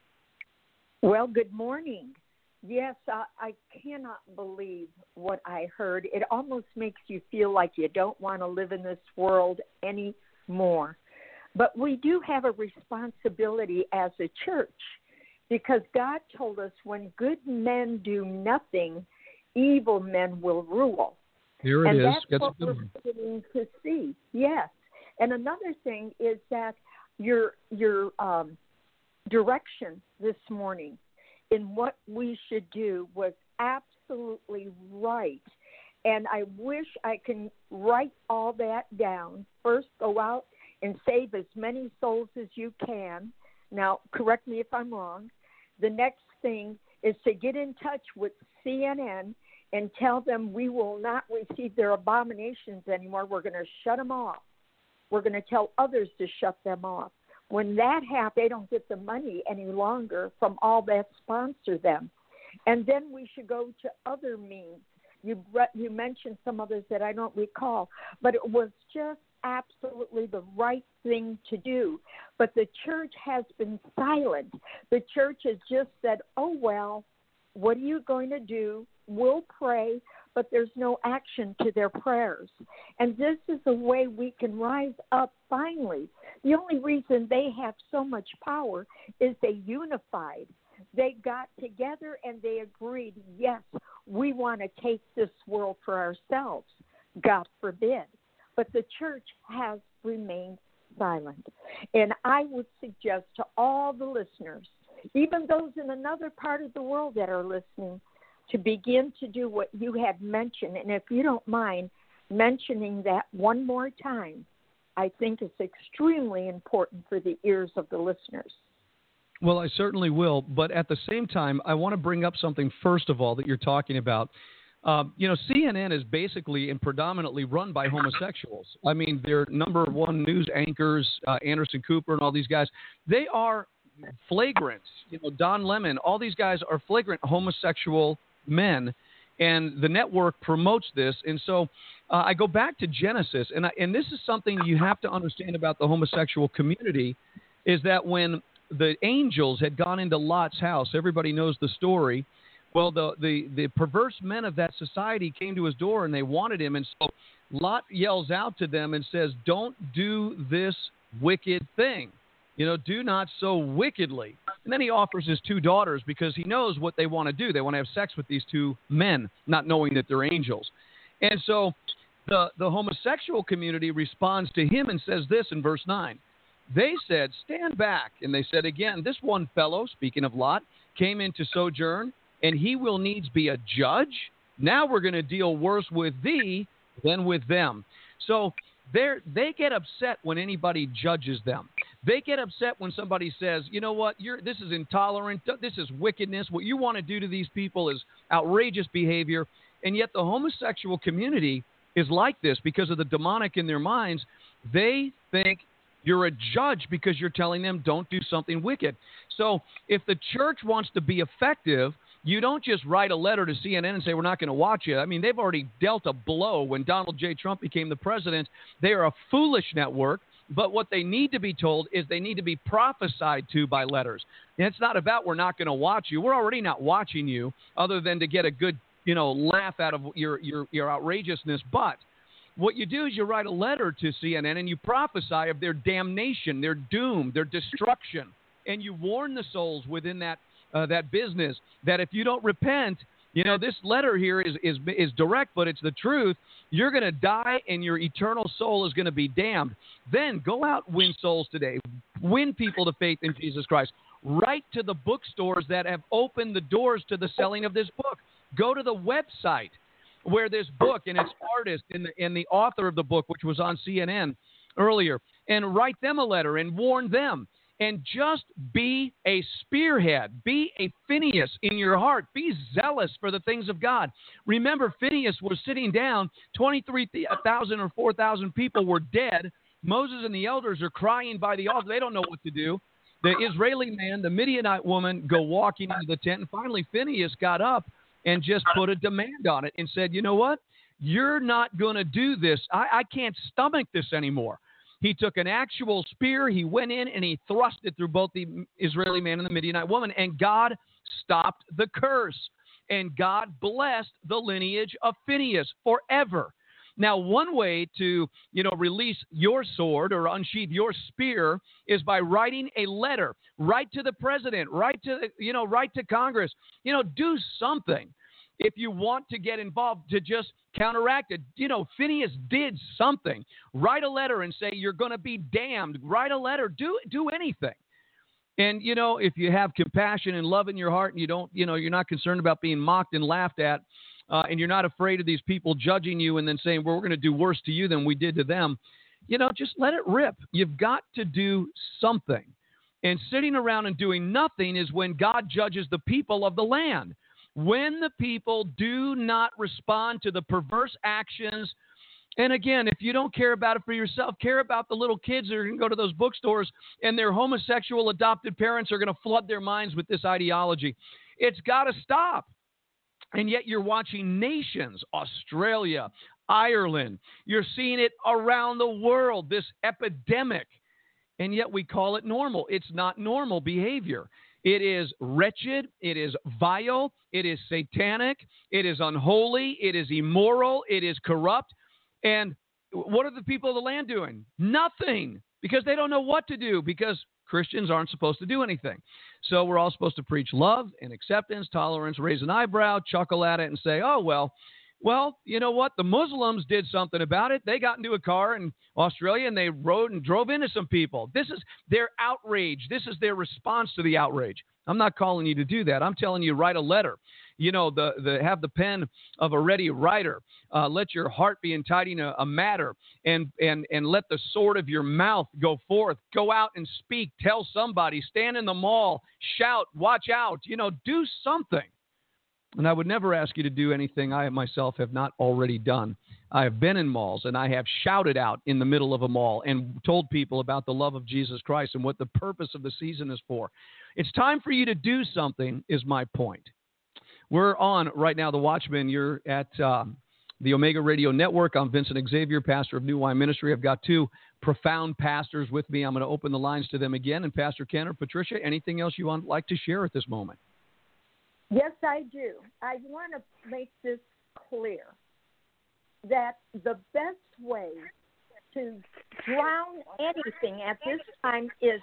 Well, good morning. Yes, I, I cannot believe what I heard. It almost makes you feel like you don't want to live in this world anymore. But we do have a responsibility as a church because God told us when good men do nothing, evil men will rule. Here it and is. that's That's what we're beginning to see. Yes. And another thing is that your your um, direction this morning in what we should do was absolutely right. And I wish I can write all that down. First, go out and save as many souls as you can. Now, correct me if I'm wrong. The next thing is to get in touch with C N N and tell them we will not receive their abominations anymore. We're going to shut them off. We're going to tell others to shut them off. When that happens, they don't get the money any longer from all that sponsor them. And then we should go to other means. You, you mentioned some others that I don't recall, but it was just absolutely the right thing to do. But the church has been silent. The church has just said, oh, well, what are you going to do? We'll pray, but there's no action to their prayers. And this is a way we can rise up finally. The only reason they have so much power is they unified. They got together and they agreed, yes, we want to take this world for ourselves. God forbid. But the church has remained silent. And I would suggest to all the listeners, even those in another part of the world that are listening, to begin to do what you had mentioned. And if you don't mind mentioning that one more time, I think it's extremely important for the ears of the listeners. Well, I certainly will. But at the same time, I want to bring up something, first of all, that you're talking about. Um, you know, C N N is basically and predominantly run by homosexuals. I mean, their number one news anchors, uh, Anderson Cooper and all these guys, they are flagrant. You know, Don Lemon, all these guys are flagrant homosexual men, and the network promotes this. And so uh, I go back to Genesis, and, I, and this is something you have to understand about the homosexual community, is that when the angels had gone into Lot's house, everybody knows the story. Well, the, the, the perverse men of that society came to his door and they wanted him. And so Lot yells out to them and says, don't do this wicked thing. You know, do not so wickedly. And then he offers his two daughters because he knows what they want to do. They want to have sex with these two men, not knowing that they're angels. And so the, the homosexual community responds to him and says this in verse nine. They said, stand back. And they said again, this one fellow, speaking of Lot, came into sojourn, and he will needs be a judge. Now we're going to deal worse with thee than with them. So they they get upset when anybody judges them. They get upset when somebody says, you know what, you're, this is intolerant, this is wickedness. What you want to do to these people is outrageous behavior. And yet the homosexual community is like this because of the demonic in their minds. They think you're a judge because you're telling them don't do something wicked. So if the church wants to be effective, you don't just write a letter to C N N and say we're not going to watch it. I mean, they've already dealt a blow when Donald J. Trump became the president. They are a foolish network, but what they need to be told is they need to be prophesied to by letters. And it's not about we're not going to watch you. We're already not watching you other than to get a good you know, laugh out of your, your, your outrageousness. But what you do is you write a letter to C N N and you prophesy of their damnation, their doom, their destruction. And you warn the souls within that uh, that business that if you don't repent, you know, this letter here is, is, is direct, but it's the truth. You're going to die and your eternal soul is going to be damned. Then go out, win souls today. Win people to faith in Jesus Christ. Write to the bookstores that have opened the doors to the selling of this book. Go to the website where this book and its artist and the, and the author of the book, which was on C N N earlier, and write them a letter and warn them. And just be a spearhead. Be a Phineas in your heart. Be zealous for the things of God. Remember, Phineas was sitting down. twenty-three thousand or four thousand people were dead. Moses and the elders are crying by the altar. They don't know what to do. The Israeli man, the Midianite woman go walking into the tent. And finally, Phineas got up and just put a demand on it and said, you know what? You're not going to do this. I, I can't stomach this anymore. He took an actual spear, he went in, and he thrust it through both the Israeli man and the Midianite woman, and God stopped the curse. And God blessed the lineage of Phineas forever. Now, one way to, you know, release your sword or unsheath your spear is by writing a letter. Write to the president, write to, you know, write to Congress. You know, do something. If you want to get involved to just counteract it, you know, Phineas did something. Write a letter and say you're going to be damned. Write a letter. Do do anything. And, you know, if you have compassion and love in your heart and you don't, you know, you're not concerned about being mocked and laughed at, uh, and you're not afraid of these people judging you and then saying, well, we're going to do worse to you than we did to them, you know, just let it rip. You've got to do something. And sitting around and doing nothing is when God judges the people of the land. When the people do not respond to the perverse actions, and again, if you don't care about it for yourself, care about the little kids that are going to go to those bookstores and their homosexual adopted parents are going to flood their minds with this ideology. It's got to stop. And yet you're watching nations, Australia, Ireland. You're seeing it around the world, this epidemic. And yet we call it normal. It's not normal behavior. It is wretched, it is vile, it is satanic, it is unholy, it is immoral, it is corrupt. And what are the people of the land doing? Nothing, because they don't know what to do, because Christians aren't supposed to do anything. So we're all supposed to preach love and acceptance, tolerance, raise an eyebrow, chuckle at it, and say, oh, well, well, you know what? The Muslims did something about it. They got into a car in Australia and they rode and drove into some people. This is their outrage. This is their response to the outrage. I'm not calling you to do that. I'm telling you, write a letter. You know, the, the have the pen of a ready writer. Uh, let your heart be entitled a, a matter, and, and, and let the sword of your mouth go forth. Go out and speak. Tell somebody. Stand in the mall. Shout. Watch out. You know, do something. And I would never ask you to do anything I myself have not already done. I have been in malls, and I have shouted out in the middle of a mall and told people about the love of Jesus Christ and what the purpose of the season is for. It's time for you to do something, is my point. We're on right now, The Watchman. You're at uh, the Omega Radio Network. I'm Vincent Xavier, pastor of New Wine Ministry. I've got two profound pastors with me. I'm going to open the lines to them again. And Pastor Ken or Patricia, anything else you would like to share at this moment? Yes, I do. I want to make this clear that the best way to drown anything at this time is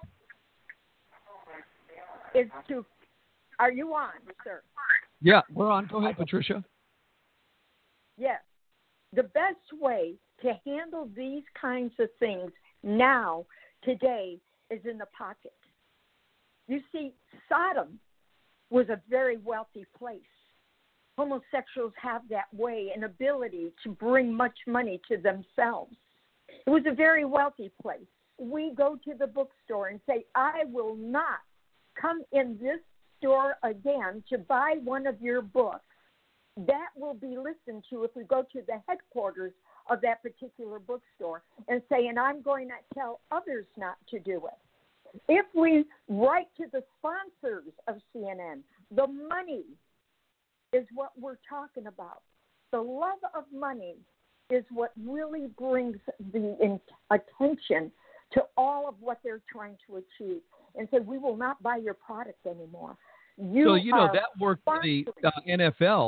is to. Are you on, sir? Yeah, we're on. Go ahead, Patricia. Yes. The best way to handle these kinds of things now, today, is in the pocket. You see, Sodom was a very wealthy place. Homosexuals have that way, an ability to bring much money to themselves. It was a very wealthy place. We go to the bookstore and say, I will not come in this store again to buy one of your books. That will be listened to if we go to the headquarters of that particular bookstore and say, and I'm going to tell others not to do it. If we write to the sponsors of C N N, the money is what we're talking about. The love of money is what really brings the in- attention to all of what they're trying to achieve, and say, we will not buy your product anymore. You so, you know, that worked for the uh, N F L,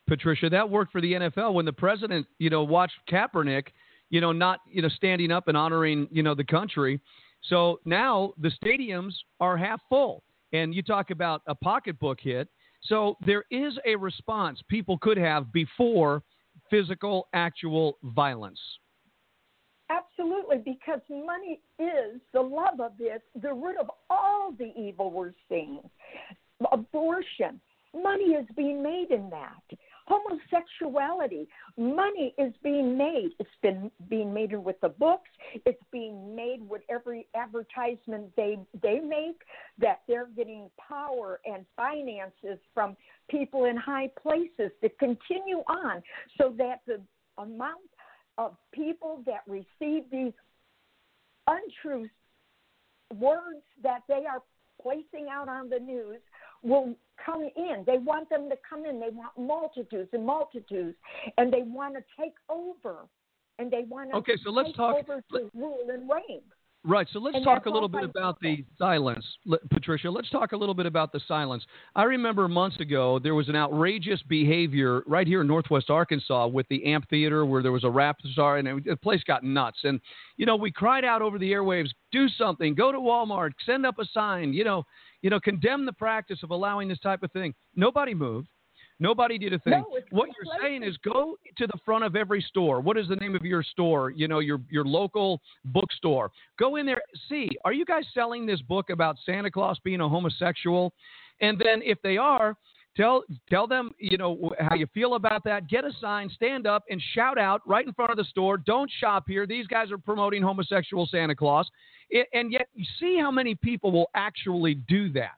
Patricia. That worked for the N F L when the president, you know, watched Kaepernick, you know, not, you know, standing up and honoring, you know, the country. So now the stadiums are half full. And you talk about a pocketbook hit. So there is a response people could have before physical, actual violence. Absolutely, because money is the love of this, the root of all the evil we're seeing. Abortion, money is being made in that. Homosexuality, money is being made. It's been being made with the books. It's being made with every advertisement they they make, that they're getting power and finances from people in high places to continue on, so that the amount of people that receive these untrue words that they are placing out on the news will come in. They want them to come in. They want multitudes and multitudes, and they want to take over, and they want to okay, so let's take talk, over to rule and reign. Right, so let's and talk a little bit about the silence. Patricia, let's talk a little bit about the silence. I remember months ago there was an outrageous behavior right here in Northwest Arkansas with the amphitheater where there was a rap star, and it, the place got nuts. And, you know, we cried out over the airwaves, do something, go to Walmart, send up a sign, you know, you know, condemn the practice of allowing this type of thing. Nobody moved. Nobody did a thing. No, what you're saying is go to the front of every store. What is the name of your store? You know, your your local bookstore. Go in there. See, are you guys selling this book about Santa Claus being a homosexual? And then if they are, tell tell them, you know, how you feel about that. Get a sign, stand up, and shout out right in front of the store. Don't shop here. These guys are promoting homosexual Santa Claus. And yet you see how many people will actually do that.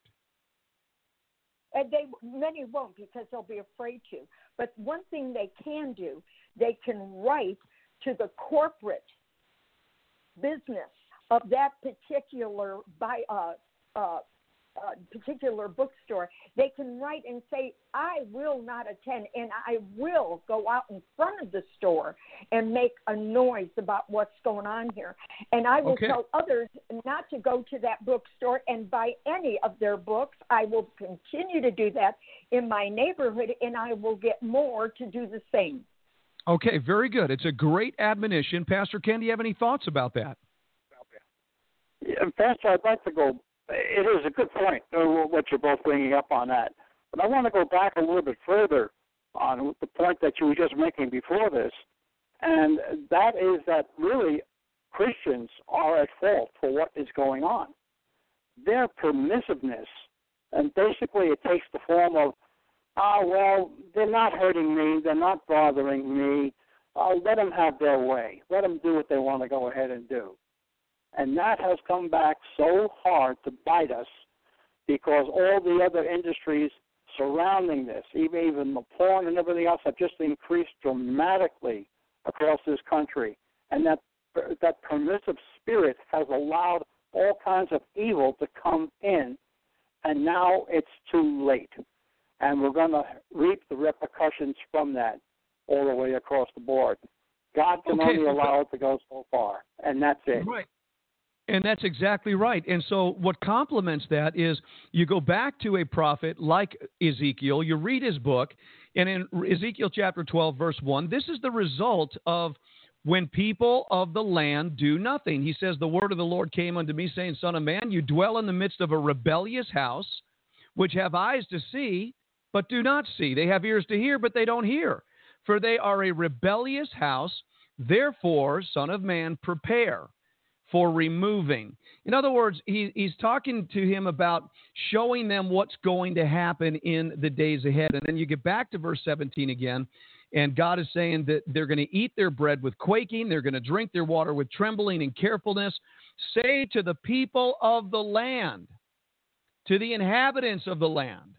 And they many won't, because they'll be afraid to. But one thing they can do, they can write to the corporate business of that particular by uh, uh, uh, particular bookstore. They can write and say, I will not attend, and I will go out in front of the store and make a noise about what's going on here. And I will okay. tell others not to go to that bookstore and buy any of their books. I will continue to do that in my neighborhood, and I will get more to do the same. Okay, very good. It's a great admonition. Pastor Ken, do you have any thoughts about that? Yeah, Pastor, I'd like to go. It is a good point, uh, what you're both bringing up on that. But I want to go back a little bit further on the point that you were just making before this, and that is that really Christians are at fault for what is going on. Their permissiveness, and basically it takes the form of, oh, well, they're not hurting me, they're not bothering me, I'll let them have their way, let them do what they want to go ahead and do. And that has come back so hard to bite us, because all the other industries surrounding this, even, even the porn and everything else, have just increased dramatically across this country. And that that permissive spirit has allowed all kinds of evil to come in, and now it's too late. And we're going to reap the repercussions from that all the way across the board. God can okay. only allow it to go so far, and that's it. Right. And that's exactly right. And so what complements that is you go back to a prophet like Ezekiel, you read his book, and in Ezekiel chapter twelve, verse one, this is the result of when people of the land do nothing. He says, the word of the Lord came unto me, saying, Son of man, you dwell in the midst of a rebellious house, which have eyes to see, but do not see. They have ears to hear, but they don't hear. For they are a rebellious house. Therefore, Son of man, prepare for removing. In other words, he, he's talking to him about showing them what's going to happen in the days ahead. And then you get back to verse seventeen again, and God is saying that they're going to eat their bread with quaking, they're going to drink their water with trembling and carefulness. Say to the people of the land, to the inhabitants of the land,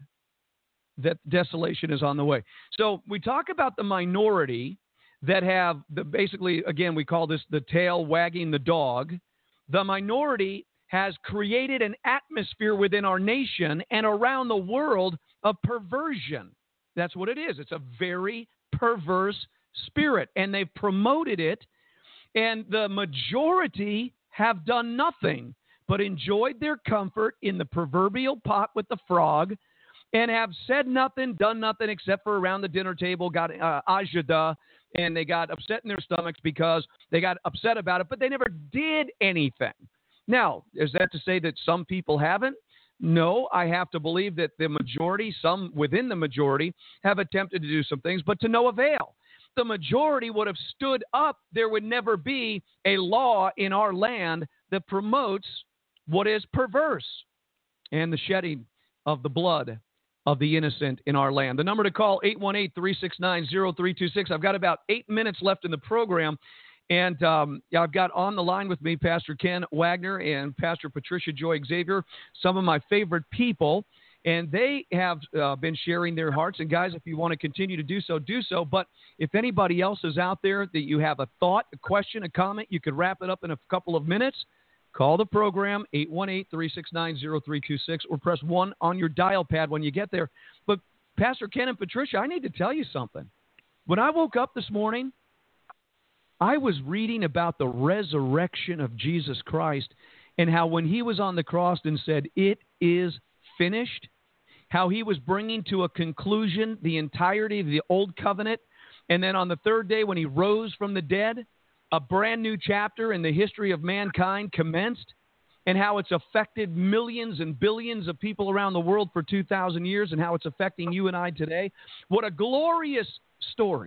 that desolation is on the way. So we talk about the minority that have the, basically, again, we call this the tail wagging the dog. The minority has created an atmosphere within our nation and around the world of perversion. That's what it is. It's a very perverse spirit, and they've promoted it, and the majority have done nothing but enjoyed their comfort in the proverbial pot with the frog and have said nothing, done nothing except for around the dinner table, got uh, ajada, and they got upset in their stomachs because they got upset about it, but they never did anything. Now, is that to say that some people haven't? No, I have to believe that the majority, some within the majority, have attempted to do some things, but to no avail. The majority would have stood up. There would never be a law in our land that promotes what is perverse and the shedding of the blood of the innocent in our land. The number to call, eight one eight, three six nine, zero three two six. I've got about eight minutes left in the program. And um, I've got on the line with me Pastor Ken Wagner and Pastor Patricia Joy Xavier, some of my favorite people. And they have uh, been sharing their hearts. And, guys, if you want to continue to do so, do so. But if anybody else is out there that you have a thought, a question, a comment, you could wrap it up in a couple of minutes. Call the program, eight one eight, three six nine, zero three two six, or press one on your dial pad when you get there. But, Pastor Ken and Patricia, I need to tell you something. When I woke up this morning, I was reading about the resurrection of Jesus Christ and how when he was on the cross and said, "It is finished," how he was bringing to a conclusion the entirety of the old covenant. And then on the third day when he rose from the dead, a brand new chapter in the history of mankind commenced, and how it's affected millions and billions of people around the world for two thousand years, and how it's affecting you and I today. What a glorious story.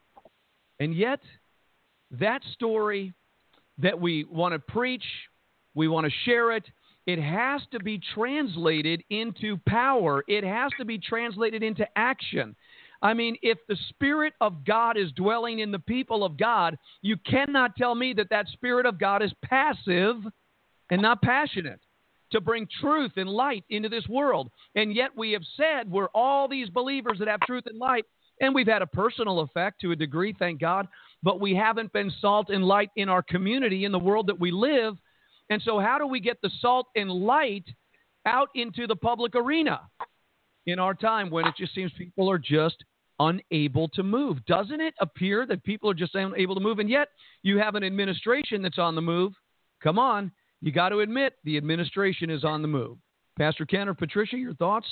And yet, that story that we want to preach, we want to share it, it has to be translated into power. It has to be translated into action. I mean, if the Spirit of God is dwelling in the people of God, you cannot tell me that that Spirit of God is passive and not passionate to bring truth and light into this world. And yet we have said we're all these believers that have truth and light, and we've had a personal effect to a degree, thank God, but we haven't been salt and light in our community, in the world that we live. And so how do we get the salt and light out into the public arena in our time when it just seems people are just unable to move? Doesn't it appear that people are just unable to move? And yet you have an administration that's on the move. Come on, you got to admit the administration is on the move. Pastor Ken or Patricia, your thoughts?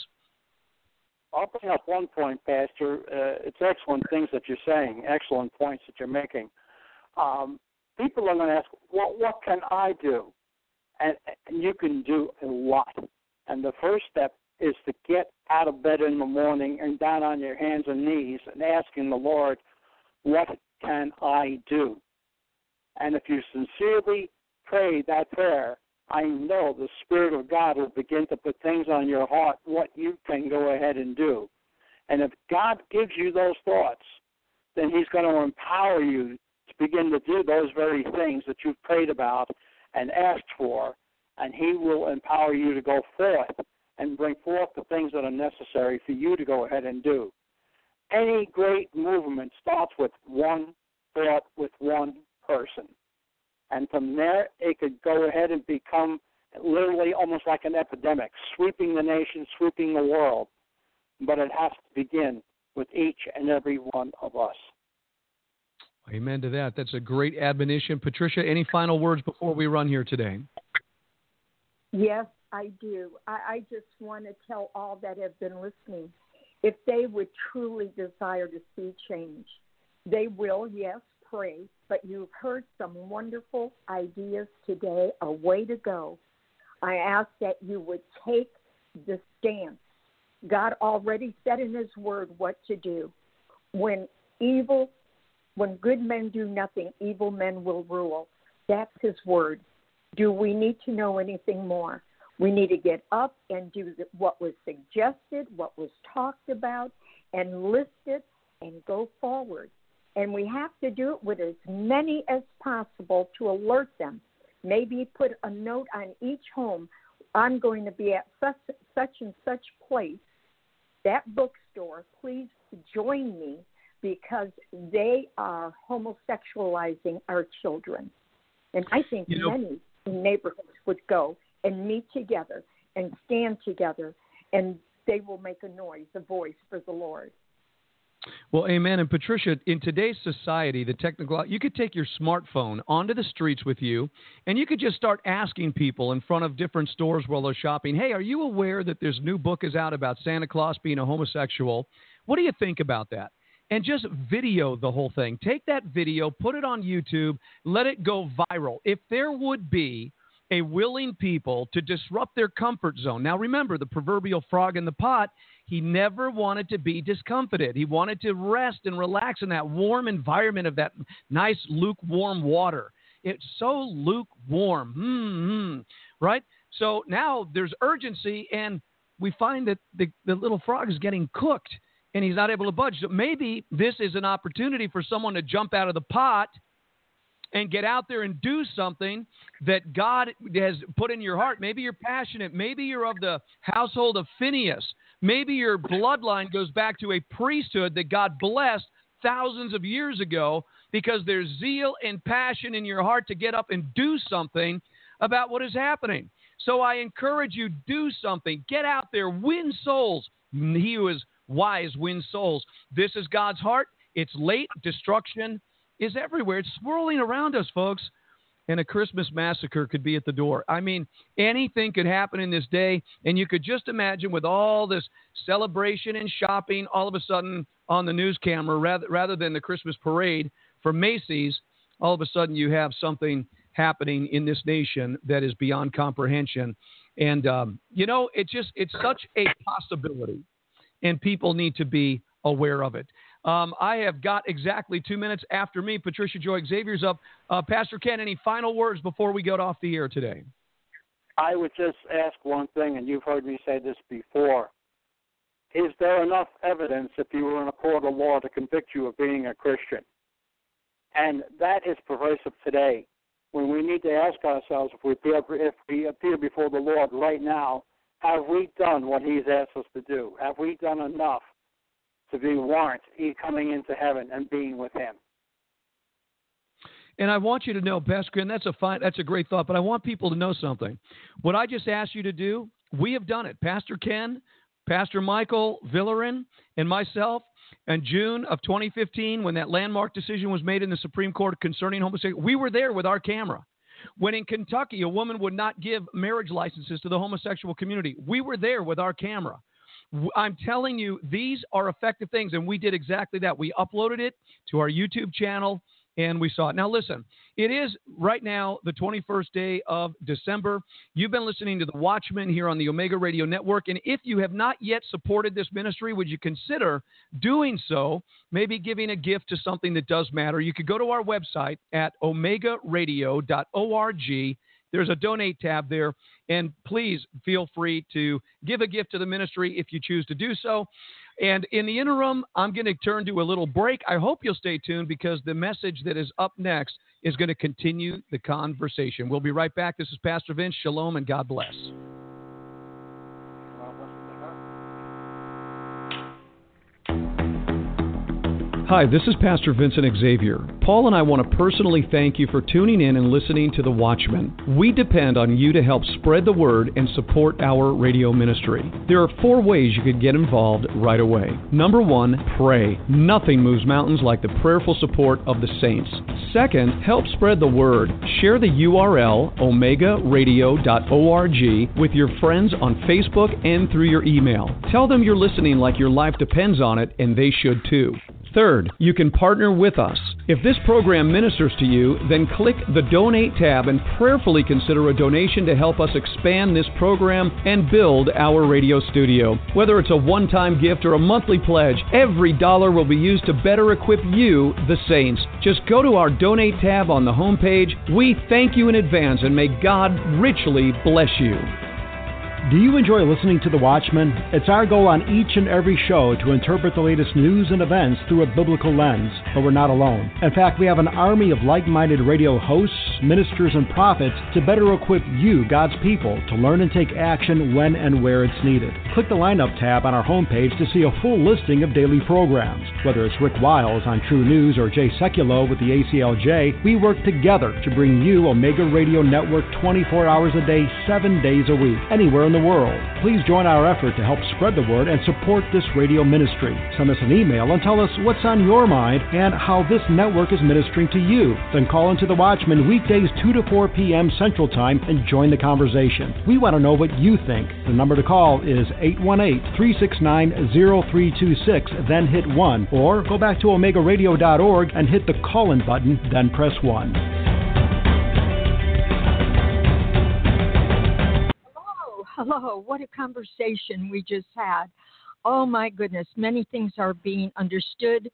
I'll bring up one point, Pastor. Uh, it's excellent things that you're saying, excellent points that you're making. Um, people are going to ask, well, what can I do? And, and you can do a lot. And the first step is to get out of bed in the morning and down on your hands and knees and asking the Lord, what can I do? And if you sincerely pray that prayer, I know the Spirit of God will begin to put things on your heart, what you can go ahead and do. And if God gives you those thoughts, then he's going to empower you to begin to do those very things that you've prayed about and asked for, and he will empower you to go forth and bring forth the things that are necessary for you to go ahead and do. Any great movement starts with one thought, with one person. And from there, it could go ahead and become literally almost like an epidemic, sweeping the nation, sweeping the world. But it has to begin with each and every one of us. Amen to that. That's a great admonition. Patricia, any final words before we run here today? Yes, I do. I, I just want to tell all that have been listening, if they would truly desire to see change, they will, yes, pray, but you've heard some wonderful ideas today, a way to go. I ask that you would take the stance. God already said in his word what to do. When evil, when good men do nothing, evil men will rule. That's his word. Do we need to know anything more? We need to get up and do what was suggested, what was talked about, and list it and go forward. And we have to do it with as many as possible to alert them. Maybe put a note on each home. I'm going to be at such, such and such place, that bookstore. Please join me because they are homosexualizing our children. And I think you know, many neighborhoods would go and meet together and stand together, and they will make a noise, a voice for the Lord. Well, amen. And Patricia, in today's society, the technical, you could take your smartphone onto the streets with you, and you could just start asking people in front of different stores while they're shopping, hey, are you aware that this new book is out about Santa Claus being a homosexual? What do you think about that? And just video the whole thing. Take that video, put it on YouTube, let it go viral. If there would be a willing people to disrupt their comfort zone. Now, remember, the proverbial frog in the pot, he never wanted to be discomfited. He wanted to rest and relax in that warm environment of that nice lukewarm water. It's so lukewarm, mm-hmm. right? So now there's urgency, and we find that the, the little frog is getting cooked, and he's not able to budge. So maybe this is an opportunity for someone to jump out of the pot and get out there and do something that God has put in your heart. Maybe you're passionate. Maybe you're of the household of Phineas. Maybe your bloodline goes back to a priesthood that God blessed thousands of years ago because there's zeal and passion in your heart to get up and do something about what is happening. So I encourage you, do something. Get out there. Win souls. He who is wise wins souls. This is God's heart. It's late. Destruction is everywhere. It's swirling around us, folks. And a Christmas massacre could be at the door. I mean, anything could happen in this day. And you could just imagine with all this celebration and shopping, all of a sudden on the news camera, rather, rather than the Christmas parade for Macy's, all of a sudden you have something happening in this nation that is beyond comprehension. And, um, you know, it just, it's such a possibility. And people need to be aware of it. Um, I have got exactly two minutes after me. Patricia Joy Xavier's up. Uh, Pastor Ken, any final words before we go off the air today? I would just ask one thing, and you've heard me say this before. Is there enough evidence if you were in a court of law to convict you of being a Christian? And that is pervasive today, when we need to ask ourselves, if we appear, if we appear before the Lord right now, have we done what he's asked us to do? Have we done enough to be warrant he coming into heaven and being with him? And I want you to know, Pastor Ken, that's a fine, that's a great thought, but I want people to know something. What I just asked you to do, we have done it. Pastor Ken, Pastor Michael Villerin, and myself, in June of twenty fifteen, when that landmark decision was made in the Supreme Court concerning homosexuality, we were there with our camera. When in Kentucky, a woman would not give marriage licenses to the homosexual community, we were there with our camera. I'm telling you, these are effective things, and we did exactly that. We uploaded it to our YouTube channel, and we saw it. Now, listen, it is right now the twenty-first day of December. You've been listening to The Watchman here on the Omega Radio Network, and if you have not yet supported this ministry, would you consider doing so, maybe giving a gift to something that does matter? You could go to our website at omega radio dot org. There's a donate tab there, and please feel free to give a gift to the ministry if you choose to do so. And in the interim, I'm going to turn to a little break. I hope you'll stay tuned because the message that is up next is going to continue the conversation. We'll be right back. This is Pastor Vince. Shalom and God bless. Hi, this is Pastor Vincent Xavier. Paul and I want to personally thank you for tuning in and listening to The Watchman. We depend on you to help spread the word and support our radio ministry. There are four ways you could get involved right away. Number one, pray. Nothing moves mountains like the prayerful support of the saints. Second, help spread the word. Share the U R L, omega radio dot org, with your friends on Facebook and through your email. Tell them you're listening like your life depends on it, and they should too. Third, you can partner with us. If this program ministers to you, then click the Donate tab and prayerfully consider a donation to help us expand this program and build our radio studio. Whether it's a one-time gift or a monthly pledge, every dollar will be used to better equip you, the saints. Just go to our Donate tab on the homepage. We thank you in advance, and may God richly bless you. Do you enjoy listening to The Watchman? It's our goal on each and every show to interpret the latest news and events through a biblical lens, but we're not alone. In fact, we have an army of like-minded radio hosts, ministers, and prophets to better equip you, God's people, to learn and take action when and where it's needed. Click the lineup tab on our homepage to see a full listing of daily programs. Whether it's Rick Wiles on True News or Jay Sekulow with the A C L J, we work together to bring you Omega Radio Network twenty-four hours a day, seven days a week, anywhere in the world. Please join our effort to help spread the word and support this radio ministry. Send us an email and tell us what's on your mind and how this network is ministering to you. Then call into the Watchman weekdays two to four p.m. Central Time and join the conversation. We want to know what you think. The number to call is eight one eight, three six nine, zero three two six, then hit one, or go back to omega radio dot org and hit the call-in button, then press one. Hello, what a conversation we just had. Oh my goodness, many things are being understood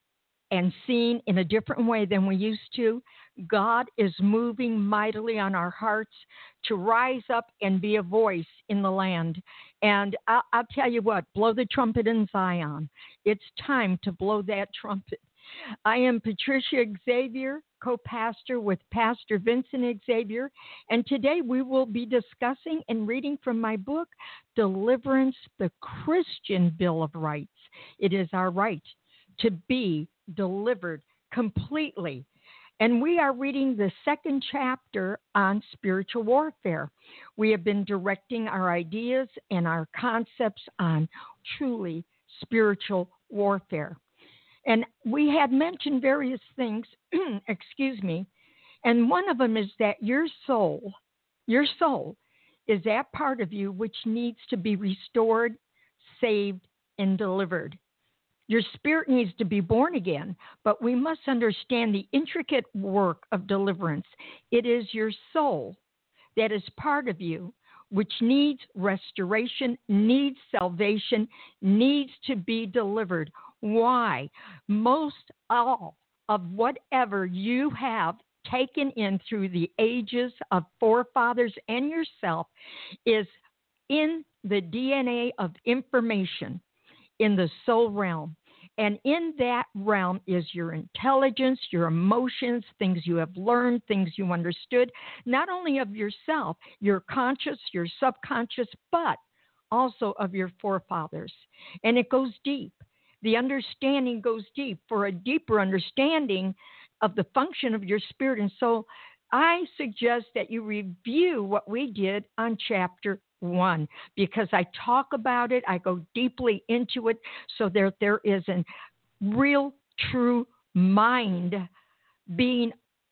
and seen in a different way than we used to. God is moving mightily on our hearts to rise up and be a voice in the land. And I'll, I'll tell you what, blow the trumpet in Zion. It's time to blow that trumpet. I am Patricia Xavier, co-pastor with Pastor Vincent Xavier, and today we will be discussing and reading from my book, Deliverance, the Christian Bill of Rights. It is our right to be delivered completely. And we are reading the second chapter on spiritual warfare. We have been directing our ideas and our concepts on truly spiritual warfare. And we had mentioned various things, excuse me, and one of them is that your soul, your soul is that part of you which needs to be restored, saved, and delivered. Your spirit needs to be born again, but we must understand the intricate work of deliverance. It is your soul that is part of you which needs restoration, needs salvation, needs to be delivered. Why? Most all of whatever you have taken in through the ages of forefathers and yourself is in the D N A of information in the soul realm. And in that realm is your intelligence, your emotions, things you have learned, things you understood, not only of yourself, your conscious, your subconscious, but also of your forefathers. And it goes deep. The understanding goes deep. For a deeper understanding of the function of your spirit and soul, I suggest that you review what we did on chapter one, because I talk about it, I go deeply into it, so that there is a real, true mind being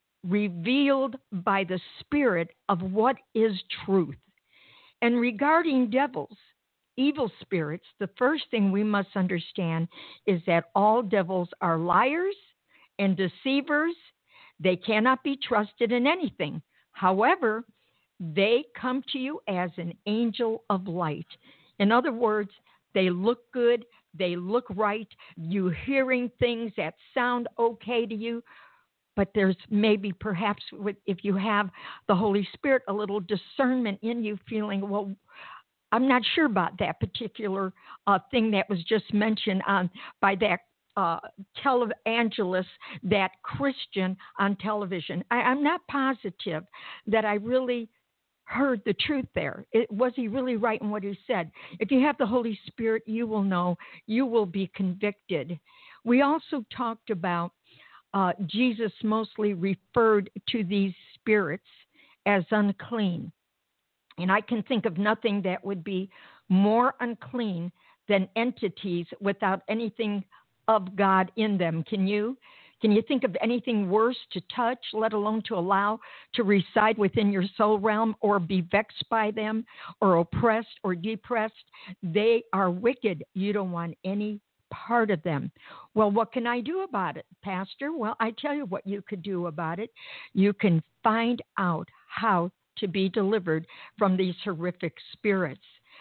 revealed by the Spirit of what is truth. And regarding devils, evil spirits, the first thing we must understand is that all devils are liars and deceivers. They cannot be trusted in anything. However, they come to you as an angel of light. In other words, they look good, they look right, you're hearing things that sound okay to you, but there's maybe perhaps, if you have the Holy Spirit, a little discernment in you feeling, well, I'm not sure about that particular uh, thing that was just mentioned on by that uh, televangelist, that Christian on television. I, I'm not positive that I really heard the truth there. It, was he really right in what he said? If you have the Holy Spirit, you will know, you will be convicted. We also talked about uh, Jesus mostly referred to these spirits as unclean. And I can think of nothing that would be more unclean than entities without anything of God in them. Can you? Can you think of anything worse to touch, let alone to allow to reside within your soul realm or be vexed by them or oppressed or depressed? They are wicked. You don't want any part of them. Well, what can I do about it, Pastor? Well, I tell you what you could do about it. You can find out how to be delivered from these horrific spirits.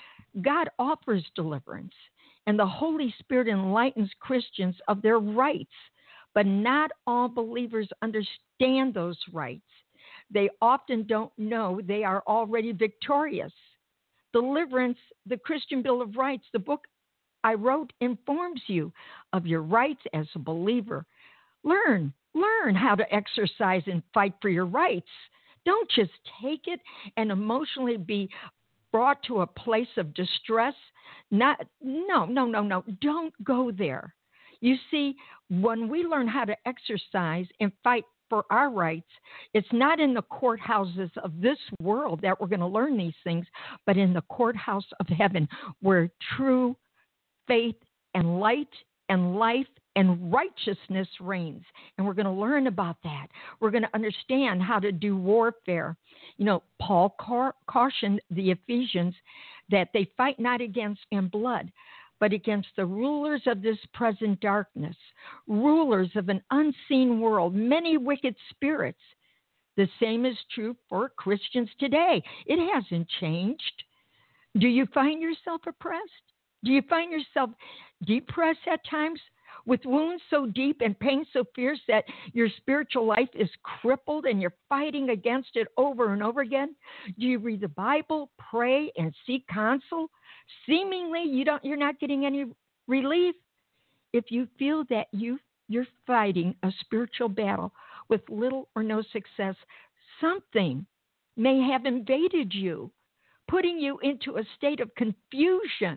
God offers deliverance, and the Holy Spirit enlightens Christians of their rights, but not all believers understand those rights. They often don't know they are already victorious. Deliverance, the Christian Bill of Rights, the book I wrote, informs you of your rights as a believer. Learn, learn how to exercise and fight for your rights. Don't just take it and emotionally be brought to a place of distress. Not, no, no, no, no. Don't go there. You see, when we learn how to exercise and fight for our rights. It's not in the courthouses of this world that we're going to learn these things, but in the courthouse of heaven, where true faith and light and life and righteousness reigns. And we're going to learn about that. We're going to understand how to do warfare. You know, Paul ca- cautioned the Ephesians that they fight not against in blood, but against the rulers of this present darkness, rulers of an unseen world, many wicked spirits. The same is true for Christians today. It hasn't changed. Do you find yourself oppressed? Do you find yourself depressed at times, with wounds so deep and pain so fierce that your spiritual life is crippled and you're fighting against it over and over again? Do you read the Bible, pray, and seek counsel? Seemingly, you don't, you're not getting any relief. If you feel that you, you're fighting a spiritual battle with little or no success, something may have invaded you, putting you into a state of confusion.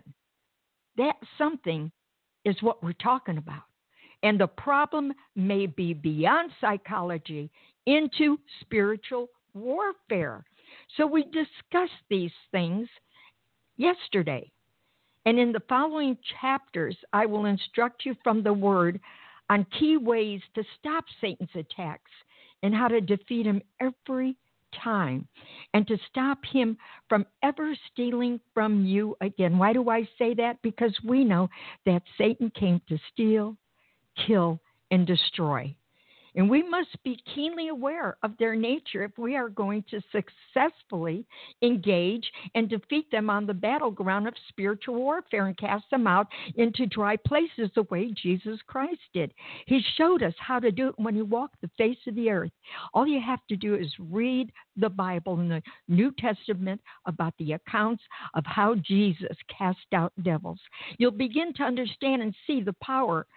That something is what we're talking about. And the problem may be beyond psychology into spiritual warfare. So we discussed these things yesterday. And in the following chapters, I will instruct you from the Word on key ways to stop Satan's attacks and how to defeat him every time and to stop him from ever stealing from you again. Why do I say that? Because we know that Satan came to steal, kill, and destroy. And we must be keenly aware of their nature if we are going to successfully engage and defeat them on the battleground of spiritual warfare and cast them out into dry places the way Jesus Christ did. He showed us how to do it when he walked the face of the earth. All you have to do is read the Bible in the New Testament about the accounts of how Jesus cast out devils. You'll begin to understand and see the power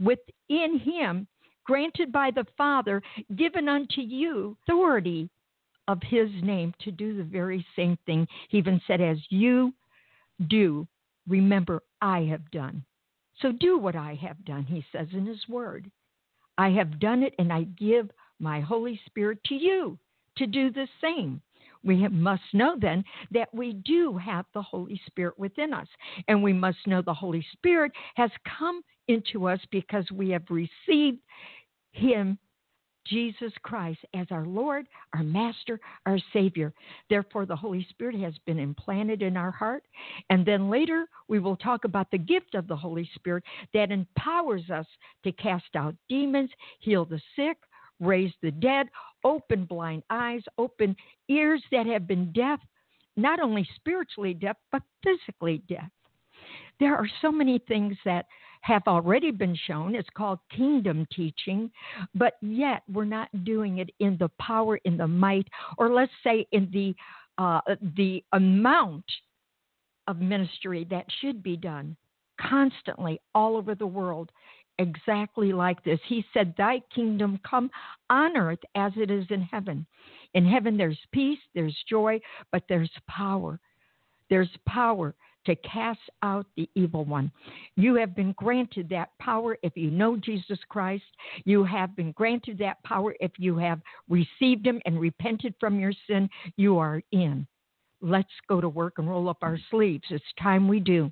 within him, granted by the Father, given unto you authority of his name to do the very same thing. He even said, as you do, remember I have done. So do what I have done, he says in his word. I have done it, and I give my Holy Spirit to you to do the same. We have, must know then that we do have the Holy Spirit within us, and we must know the Holy Spirit has come into us because we have received him, Jesus Christ, as our Lord, our Master, our Savior. Therefore, the Holy Spirit has been implanted in our heart. And then later, we will talk about the gift of the Holy Spirit that empowers us to cast out demons, heal the sick, raise the dead, open blind eyes, open ears that have been deaf, not only spiritually deaf, but physically deaf. There are so many things that have already been shown. It's called kingdom teaching, but yet we're not doing it in the power, in the might, or let's say in the uh, the amount of ministry that should be done constantly all over the world, exactly like this. He said, thy kingdom come on earth as it is in heaven. In heaven there's peace, there's joy, but there's power. There's power to cast out the evil one. You have been granted that power if you know Jesus Christ. You have been granted that power if you have received him and repented from your sin. You are in. Let's go to work and roll up our sleeves. It's time we do.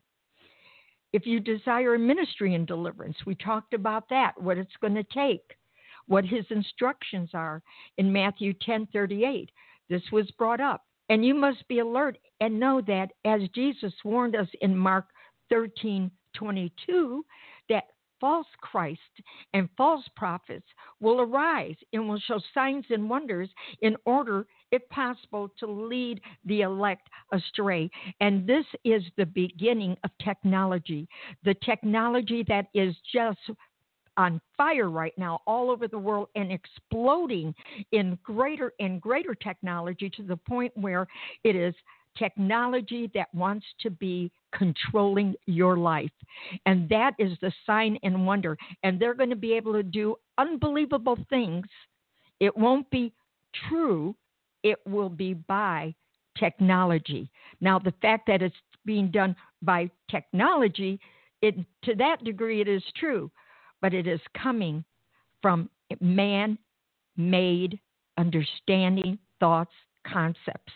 If you desire a ministry in deliverance, we talked about that, what it's going to take, what his instructions are in Matthew ten thirty-eight. This was brought up. And you must be alert and know that, as Jesus warned us in Mark thirteen twenty-two, that false Christ and false prophets will arise and will show signs and wonders in order, if possible, to lead the elect astray. And this is the beginning of technology, the technology that is just on fire right now all over the world and exploding in greater and greater technology to the point where it is technology that wants to be controlling your life. And that is the sign and wonder. And they're going to be able to do unbelievable things. It won't be true. It will be by technology. Now, the fact that it's being done by technology, it, to that degree, it is true. But it is coming from man made understanding, thoughts, concepts.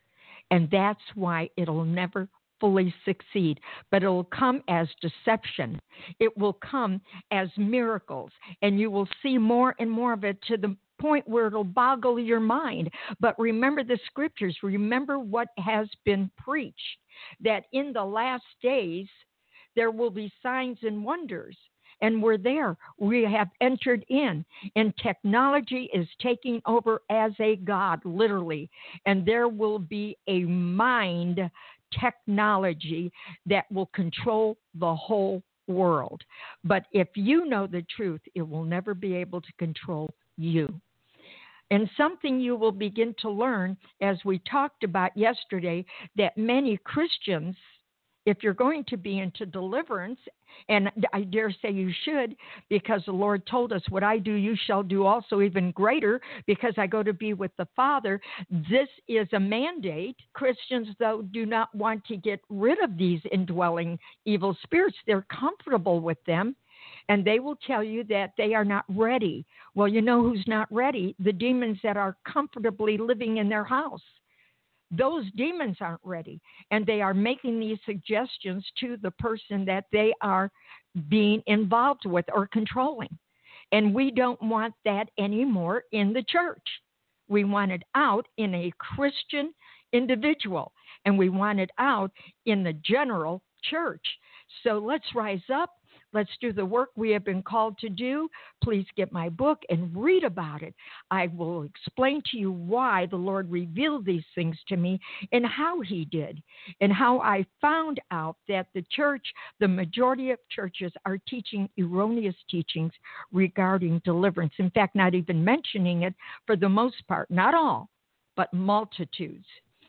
And that's why it'll never fully succeed. But it'll come as deception. It will come as miracles. And you will see more and more of it to the point where it'll boggle your mind. But remember the scriptures. Remember what has been preached, that in the last days there will be signs and wonders. And we're there. We have entered in. And technology is taking over as a god, literally. And there will be a mind technology that will control the whole world. But if you know the truth, it will never be able to control you. And something you will begin to learn, as we talked about yesterday, that many Christians, if you're going to be into deliverance, and I dare say you should, because the Lord told us, what I do, you shall do also, even greater, because I go to be with the Father. This is a mandate. Christians, though, do not want to get rid of these indwelling evil spirits. They're comfortable with them, and they will tell you that they are not ready. Well, you know who's not ready? The demons that are comfortably living in their house. Those demons aren't ready, and they are making these suggestions to the person that they are being involved with or controlling. And we don't want that anymore in the church. We want it out in a Christian individual, and we want it out in the general church. So let's rise up. Let's do the work we have been called to do. Please get my book and read about it. I will explain to you why the Lord revealed these things to me and how he did, and how I found out that the church, the majority of churches, are teaching erroneous teachings regarding deliverance. In fact, not even mentioning it for the most part, not all, but multitudes.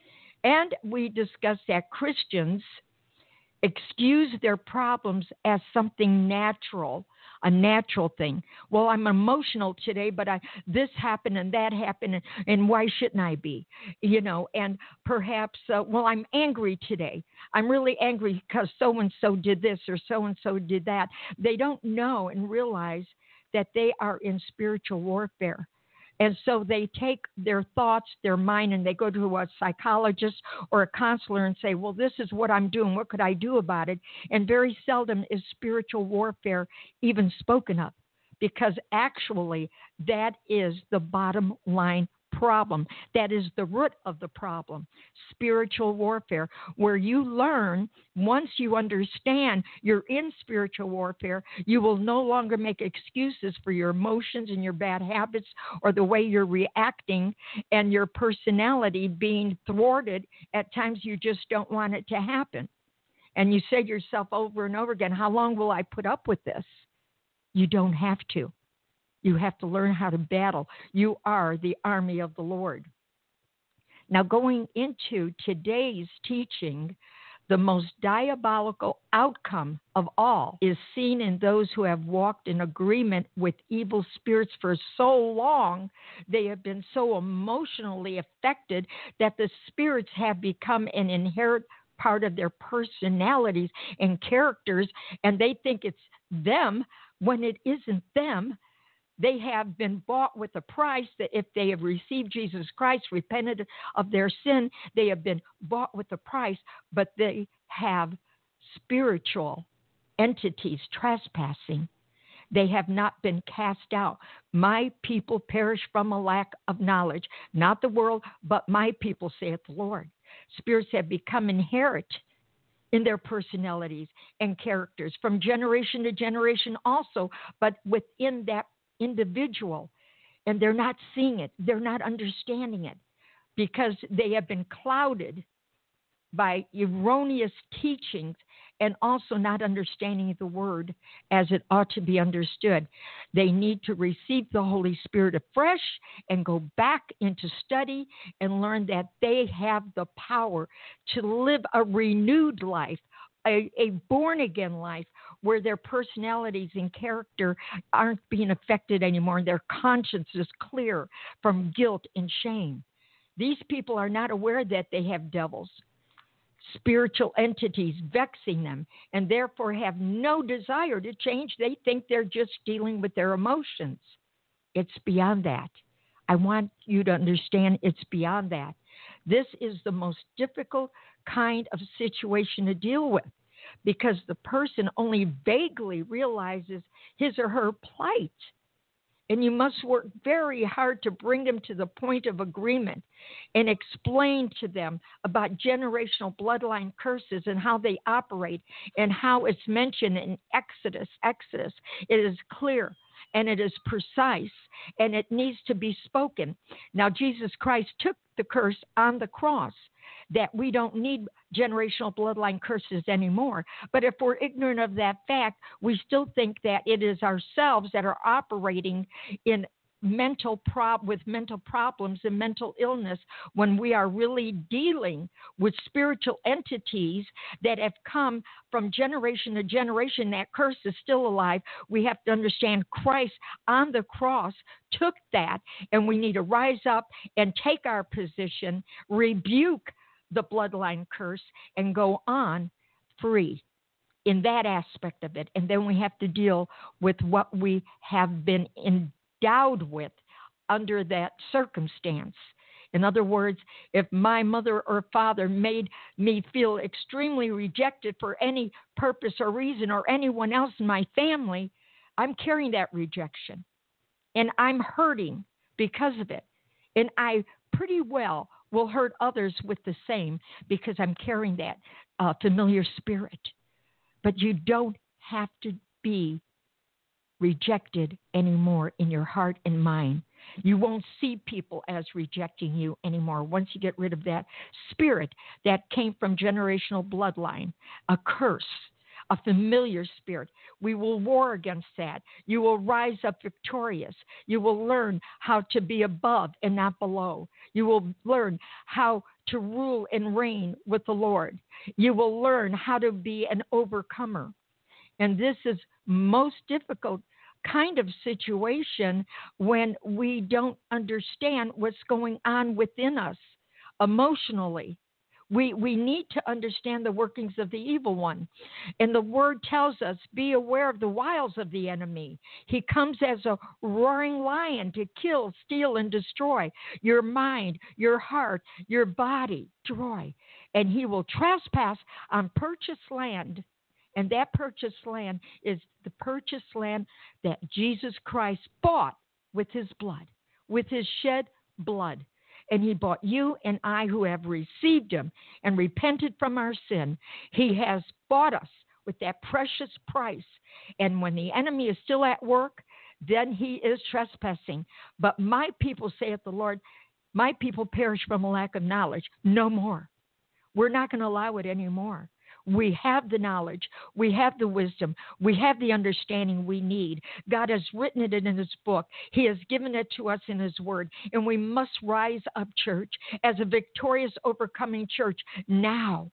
And we discussed that Christians excuse their problems as something natural, a natural thing. Well, I'm emotional today, but I this happened and that happened, and, and why shouldn't I be? You know, and perhaps, uh, well, I'm angry today. I'm really angry because so-and-so did this or so-and-so did that. They don't know and realize that they are in spiritual warfare. And so they take their thoughts, their mind, and they go to a psychologist or a counselor and say, well, this is what I'm doing. What could I do about it? And very seldom is spiritual warfare even spoken of, because actually that is the bottom line problem. That is the root of the problem, spiritual warfare, where you learn, once you understand you're in spiritual warfare, you will no longer make excuses for your emotions and your bad habits or the way you're reacting and your personality being thwarted. At times you just don't want it to happen. And you say to yourself over and over again, how long will I put up with this? You don't have to. You have to learn how to battle. You are the army of the Lord. Now, going into today's teaching, the most diabolical outcome of all is seen in those who have walked in agreement with evil spirits for so long. They have been so emotionally affected that the spirits have become an inherent part of their personalities and characters, and they think it's them when it isn't them. They have been bought with a price, that if they have received Jesus Christ, repented of their sin, they have been bought with a price, but they have spiritual entities trespassing. They have not been cast out. My people perish from a lack of knowledge. Not the world, but my people, saith the Lord. Spirits have become inherent in their personalities and characters from generation to generation also, but within that individual, and they're not seeing it, they're not understanding it, because they have been clouded by erroneous teachings and also not understanding the word as it ought to be understood. They need to receive the Holy Spirit afresh and go back into study and learn that they have the power to live a renewed life, a, a born-again life, where their personalities and character aren't being affected anymore. Their conscience is clear from guilt and shame. These people are not aware that they have devils, spiritual entities vexing them, and therefore have no desire to change. They think they're just dealing with their emotions. It's beyond that. I want you to understand it's beyond that. This is the most difficult kind of situation to deal with because the person only vaguely realizes his or her plight. And you must work very hard to bring them to the point of agreement and explain to them about generational bloodline curses and how they operate and how it's mentioned in Exodus. Exodus, it is clear and it is precise and it needs to be spoken. Now, Jesus Christ took the curse on the cross that we don't need generational bloodline curses anymore. But if we're ignorant of that fact, we still think that it is ourselves that are operating in mental prob with mental problems and mental illness when we are really dealing with spiritual entities that have come from generation to generation. That curse is still alive. We have to understand Christ on the cross took that, and we need to rise up and take our position, rebuke the bloodline curse, and go on free in that aspect of it. And then we have to deal with what we have been endowed with under that circumstance. In other words, if my mother or father made me feel extremely rejected for any purpose or reason, or anyone else in my family, I'm carrying that rejection. And I'm hurting because of it. And I pretty well will hurt others with the same because I'm carrying that uh, familiar spirit. But you don't have to be rejected anymore in your heart and mind. You won't see people as rejecting you anymore once you get rid of that spirit that came from generational bloodline, a curse, a familiar spirit. We will war against that. You will rise up victorious. You will learn how to be above and not below. You will learn how to rule and reign with the Lord. You will learn how to be an overcomer. And this is most difficult kind of situation when we don't understand what's going on within us emotionally. We we need to understand the workings of the evil one. And the word tells us, be aware of the wiles of the enemy. He comes as a roaring lion to kill, steal, and destroy your mind, your heart, your body, destroy. And he will trespass on purchased land. And that purchased land is the purchased land that Jesus Christ bought with his blood, with his shed blood. And he bought you and I who have received him and repented from our sin. He has bought us with that precious price. And when the enemy is still at work, then he is trespassing. But my people, saith the Lord, my people perish from a lack of knowledge. No more. We're not going to allow it anymore. We have the knowledge. We have the wisdom. We have the understanding we need. God has written it in his book. He has given it to us in his word. And we must rise up, church, as a victorious, overcoming church now.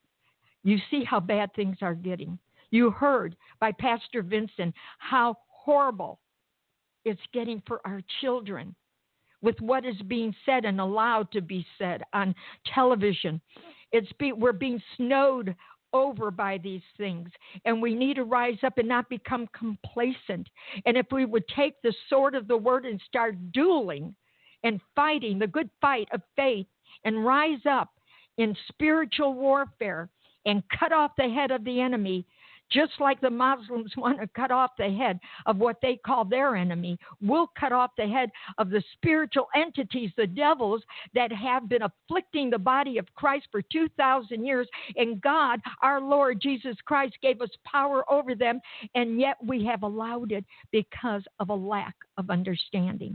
You see how bad things are getting. You heard by Pastor Vincent how horrible it's getting for our children with what is being said and allowed to be said on television. It's be, we're being snowed over by these things, and we need to rise up and not become complacent. And if we would take the sword of the word and start dueling and fighting the good fight of faith and rise up in spiritual warfare and cut off the head of the enemy, just like the Muslims want to cut off the head of what they call their enemy, we'll cut off the head of the spiritual entities, the devils that have been afflicting the body of Christ for two thousand years. And God, our Lord Jesus Christ, gave us power over them, and yet we have allowed it because of a lack of understanding.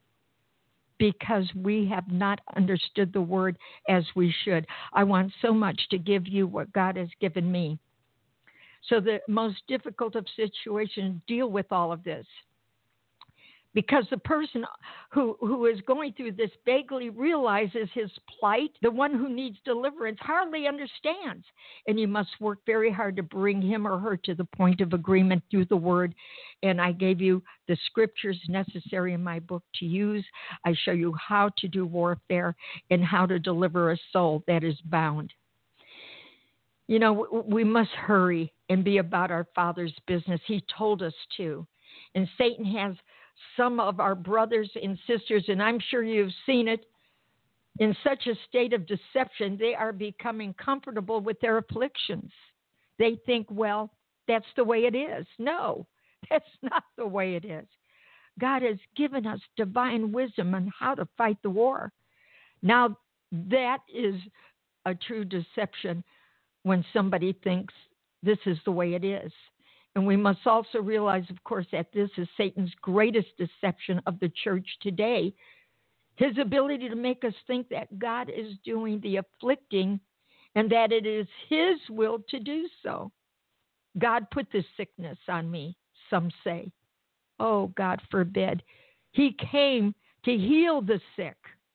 Because we have not understood the word as we should. I want so much to give you what God has given me. So the most difficult of situations deal with all of this. Because the person who, who is going through this vaguely realizes his plight. The one who needs deliverance hardly understands. And you must work very hard to bring him or her to the point of agreement through the word. And I gave you the scriptures necessary in my book to use. I show you how to do warfare and how to deliver a soul that is bound. You know, we must hurry and be about our Father's business. He told us to. And Satan has some of our brothers and sisters, and I'm sure you've seen it, in such a state of deception, they are becoming comfortable with their afflictions. They think, well, that's the way it is. No, that's not the way it is. God has given us divine wisdom on how to fight the war. Now, that is a true deception when somebody thinks this is the way it is. And we must also realize, of course, that this is Satan's greatest deception of the church today. His ability to make us think that God is doing the afflicting and that it is his will to do so. God put this sickness on me, some say. Oh, God forbid. He came to heal the sick,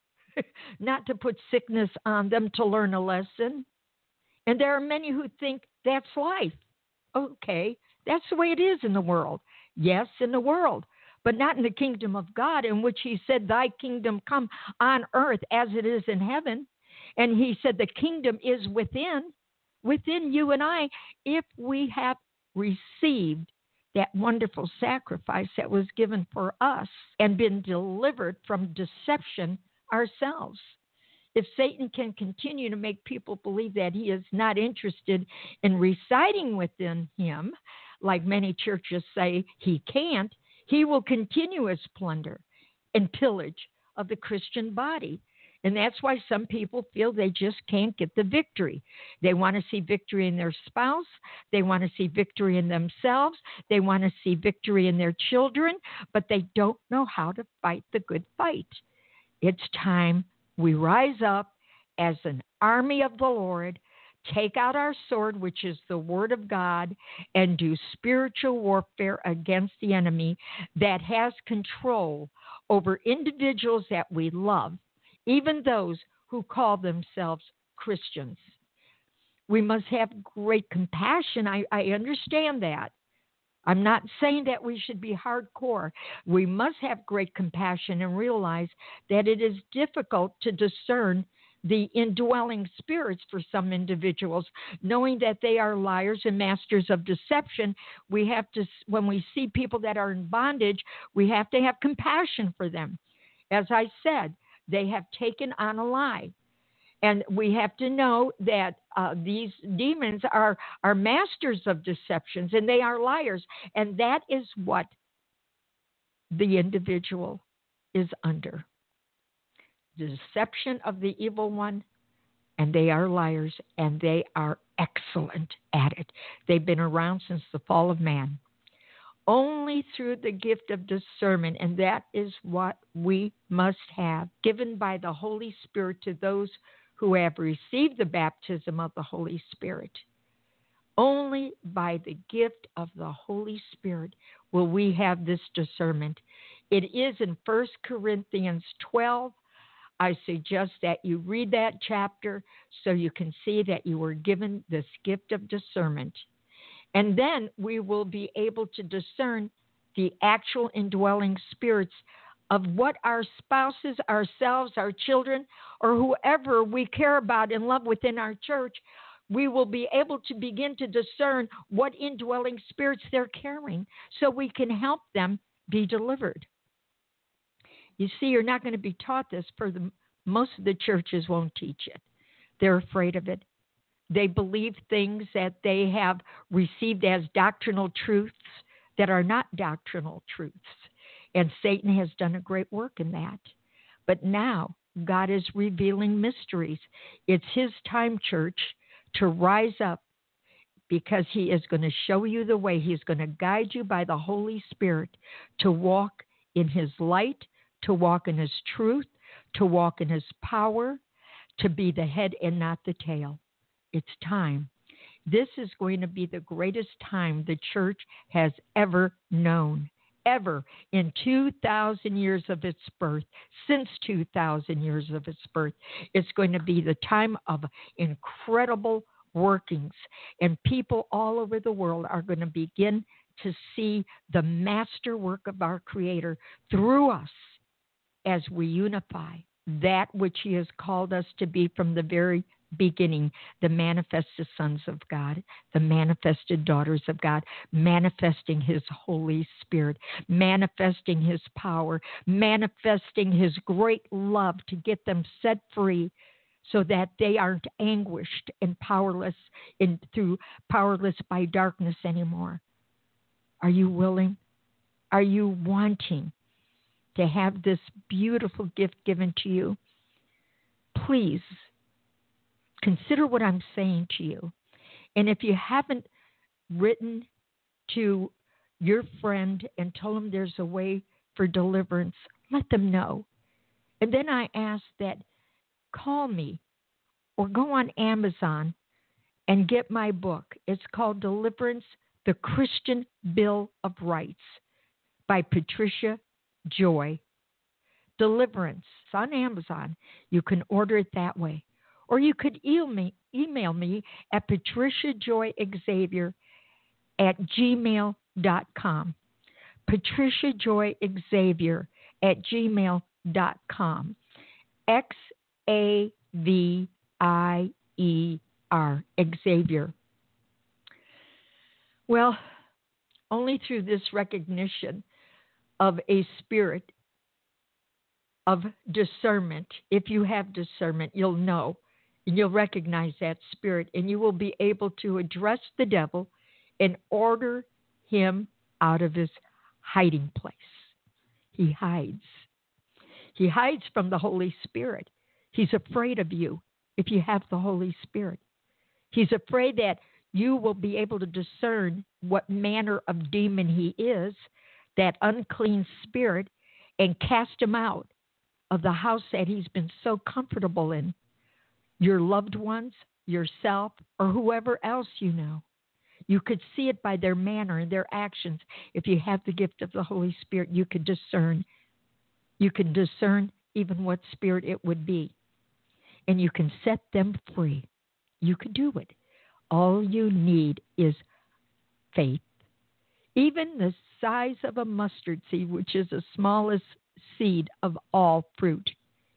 not to put sickness on them to learn a lesson. And there are many who think that's life. Okay, that's the way it is in the world. Yes, in the world, but not in the kingdom of God, in which he said, thy kingdom come on earth as it is in heaven. And he said the kingdom is within, within you and I, if we have received that wonderful sacrifice that was given for us and been delivered from deception ourselves. If Satan can continue to make people believe that he is not interested in residing within him, like many churches say he can't, he will continue his plunder and pillage of the Christian body. And that's why some people feel they just can't get the victory. They want to see victory in their spouse. They want to see victory in themselves. They want to see victory in their children, but they don't know how to fight the good fight. It's time we rise up as an army of the Lord, take out our sword, which is the word of God, and do spiritual warfare against the enemy that has control over individuals that we love, even those who call themselves Christians. We must have great compassion. I, I understand that. I'm not saying that we should be hardcore. We must have great compassion and realize that it is difficult to discern the indwelling spirits for some individuals, knowing that they are liars and masters of deception. We have to, when we see people that are in bondage, we have to have compassion for them. As I said, they have taken on a lie. And we have to know that uh, these demons are, are masters of deceptions, and they are liars. And that is what the individual is under. The deception of the evil one, and they are liars, and they are excellent at it. They've been around since the fall of man. Only through the gift of discernment, and that is what we must have, given by the Holy Spirit to those who have received the baptism of the Holy Spirit. Only by the gift of the Holy Spirit will we have this discernment. It is in First Corinthians twelve. I suggest that you read that chapter so you can see that you were given this gift of discernment. And then we will be able to discern the actual indwelling spirits of what our spouses, ourselves, our children, or whoever we care about and love within our church. We will be able to begin to discern what indwelling spirits they're carrying so we can help them be delivered. You see, you're not going to be taught this, for the most of the churches won't teach it. They're afraid of it. They believe things that they have received as doctrinal truths that are not doctrinal truths. And Satan has done a great work in that. But now God is revealing mysteries. It's his time, church, to rise up, because he is going to show you the way. He's going to guide you by the Holy Spirit to walk in his light, to walk in his truth, to walk in his power, to be the head and not the tail. It's time. This is going to be the greatest time the church has ever known, ever, in two thousand years of its birth, since two thousand years of its birth. It's going to be the time of incredible workings, and people all over the world are going to begin to see the master work of our Creator through us as we unify that which he has called us to be from the very beginning, the manifested sons of God, the manifested daughters of God, manifesting his Holy Spirit, manifesting his power, manifesting his great love to get them set free so that they aren't anguished and powerless in through powerless by darkness anymore. Are you willing? Are you wanting to have this beautiful gift given to you? Please consider what I'm saying to you. And if you haven't written to your friend and told them there's a way for deliverance, let them know. And then I ask that call me or go on Amazon and get my book. It's called Deliverance, the Christian Bill of Rights by Patricia Joy. Deliverance. It's on Amazon. You can order it that way. Or you could email me, email me at patriciajoyxavier at gmail dot com. patriciajoyxavier at gmail dot com. X A V I E R, Xavier. Well, only through this recognition of a spirit of discernment, if you have discernment, you'll know and you'll recognize that spirit, and you will be able to address the devil and order him out of his hiding place. He hides. He hides from the Holy Spirit. He's afraid of you if you have the Holy Spirit. He's afraid that you will be able to discern what manner of demon he is, that unclean spirit, and cast him out of the house that he's been so comfortable in. Your loved ones, yourself, or whoever else you know. You could see it by their manner and their actions. If you have the gift of the Holy Spirit, you could discern. You can discern even what spirit it would be. And you can set them free. You could do it. All you need is faith. Even the size of a mustard seed, which is the smallest seed of all fruit.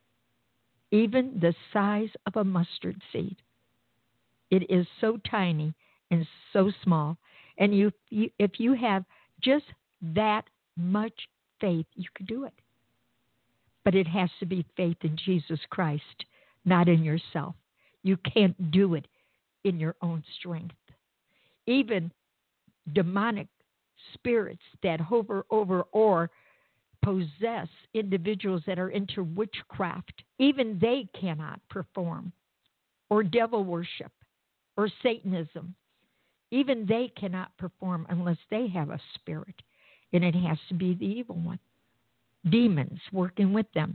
Even the size of a mustard seed. It is so tiny and so small. And you, you, if you have just that much faith, you can do it. But it has to be faith in Jesus Christ, not in yourself. You can't do it in your own strength. Even demonic spirits that hover over or possess individuals that are into witchcraft, even they cannot perform, or devil worship, or Satanism. Even they cannot perform unless they have a spirit, and it has to be the evil one. Demons working with them.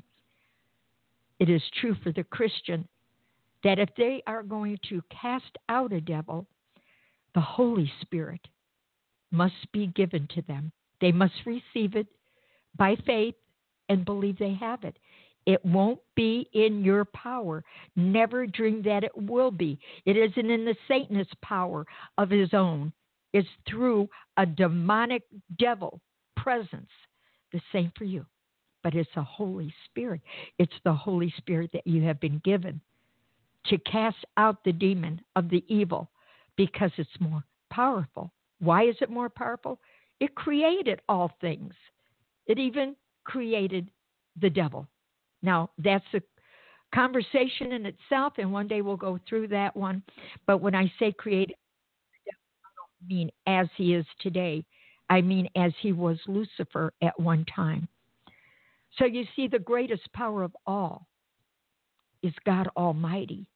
It is true for the Christian that if they are going to cast out a devil, the Holy Spirit must be given to them. They must receive it by faith and believe they have it. It won't be in your power. Never dream that it will be. It isn't in the Satanist's power of his own. It's through a demonic devil presence. The same for you. But it's a Holy Spirit. It's the Holy Spirit that you have been given to cast out the demon of the evil because it's more powerful. Why is it more powerful? It created all things. It even created the devil. Now, that's a conversation in itself, and one day we'll go through that one. But when I say created, I don't mean as he is today. I mean as he was Lucifer at one time. So you see, the greatest power of all is God Almighty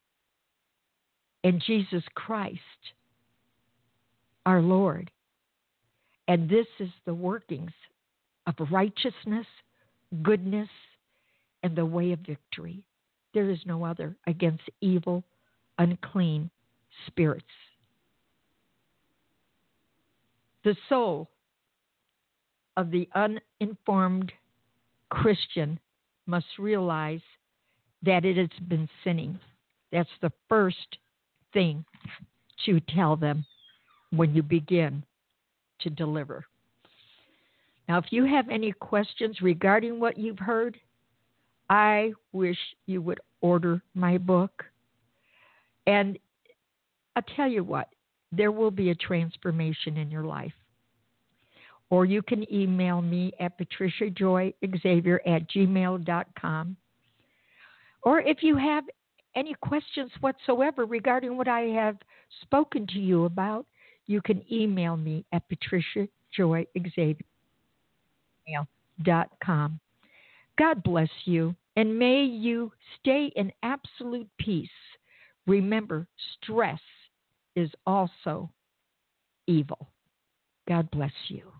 and Jesus Christ, our Lord. And this is the workings of righteousness, goodness, and the way of victory. There is no other against evil, unclean spirits. The soul of the uninformed Christian must realize that it has been sinning. That's the first thing to tell them when you begin to deliver. Now, if you have any questions regarding what you've heard, I wish you would order my book. And I'll tell you what, there will be a transformation in your life. Or you can email me at patricia joy xavier at gmail dot com. Or if you have any questions whatsoever regarding what I have spoken to you about, you can email me at patricia joy xavier at gmail dot com. God bless you, and may you stay in absolute peace. Remember, stress is also evil. God bless you.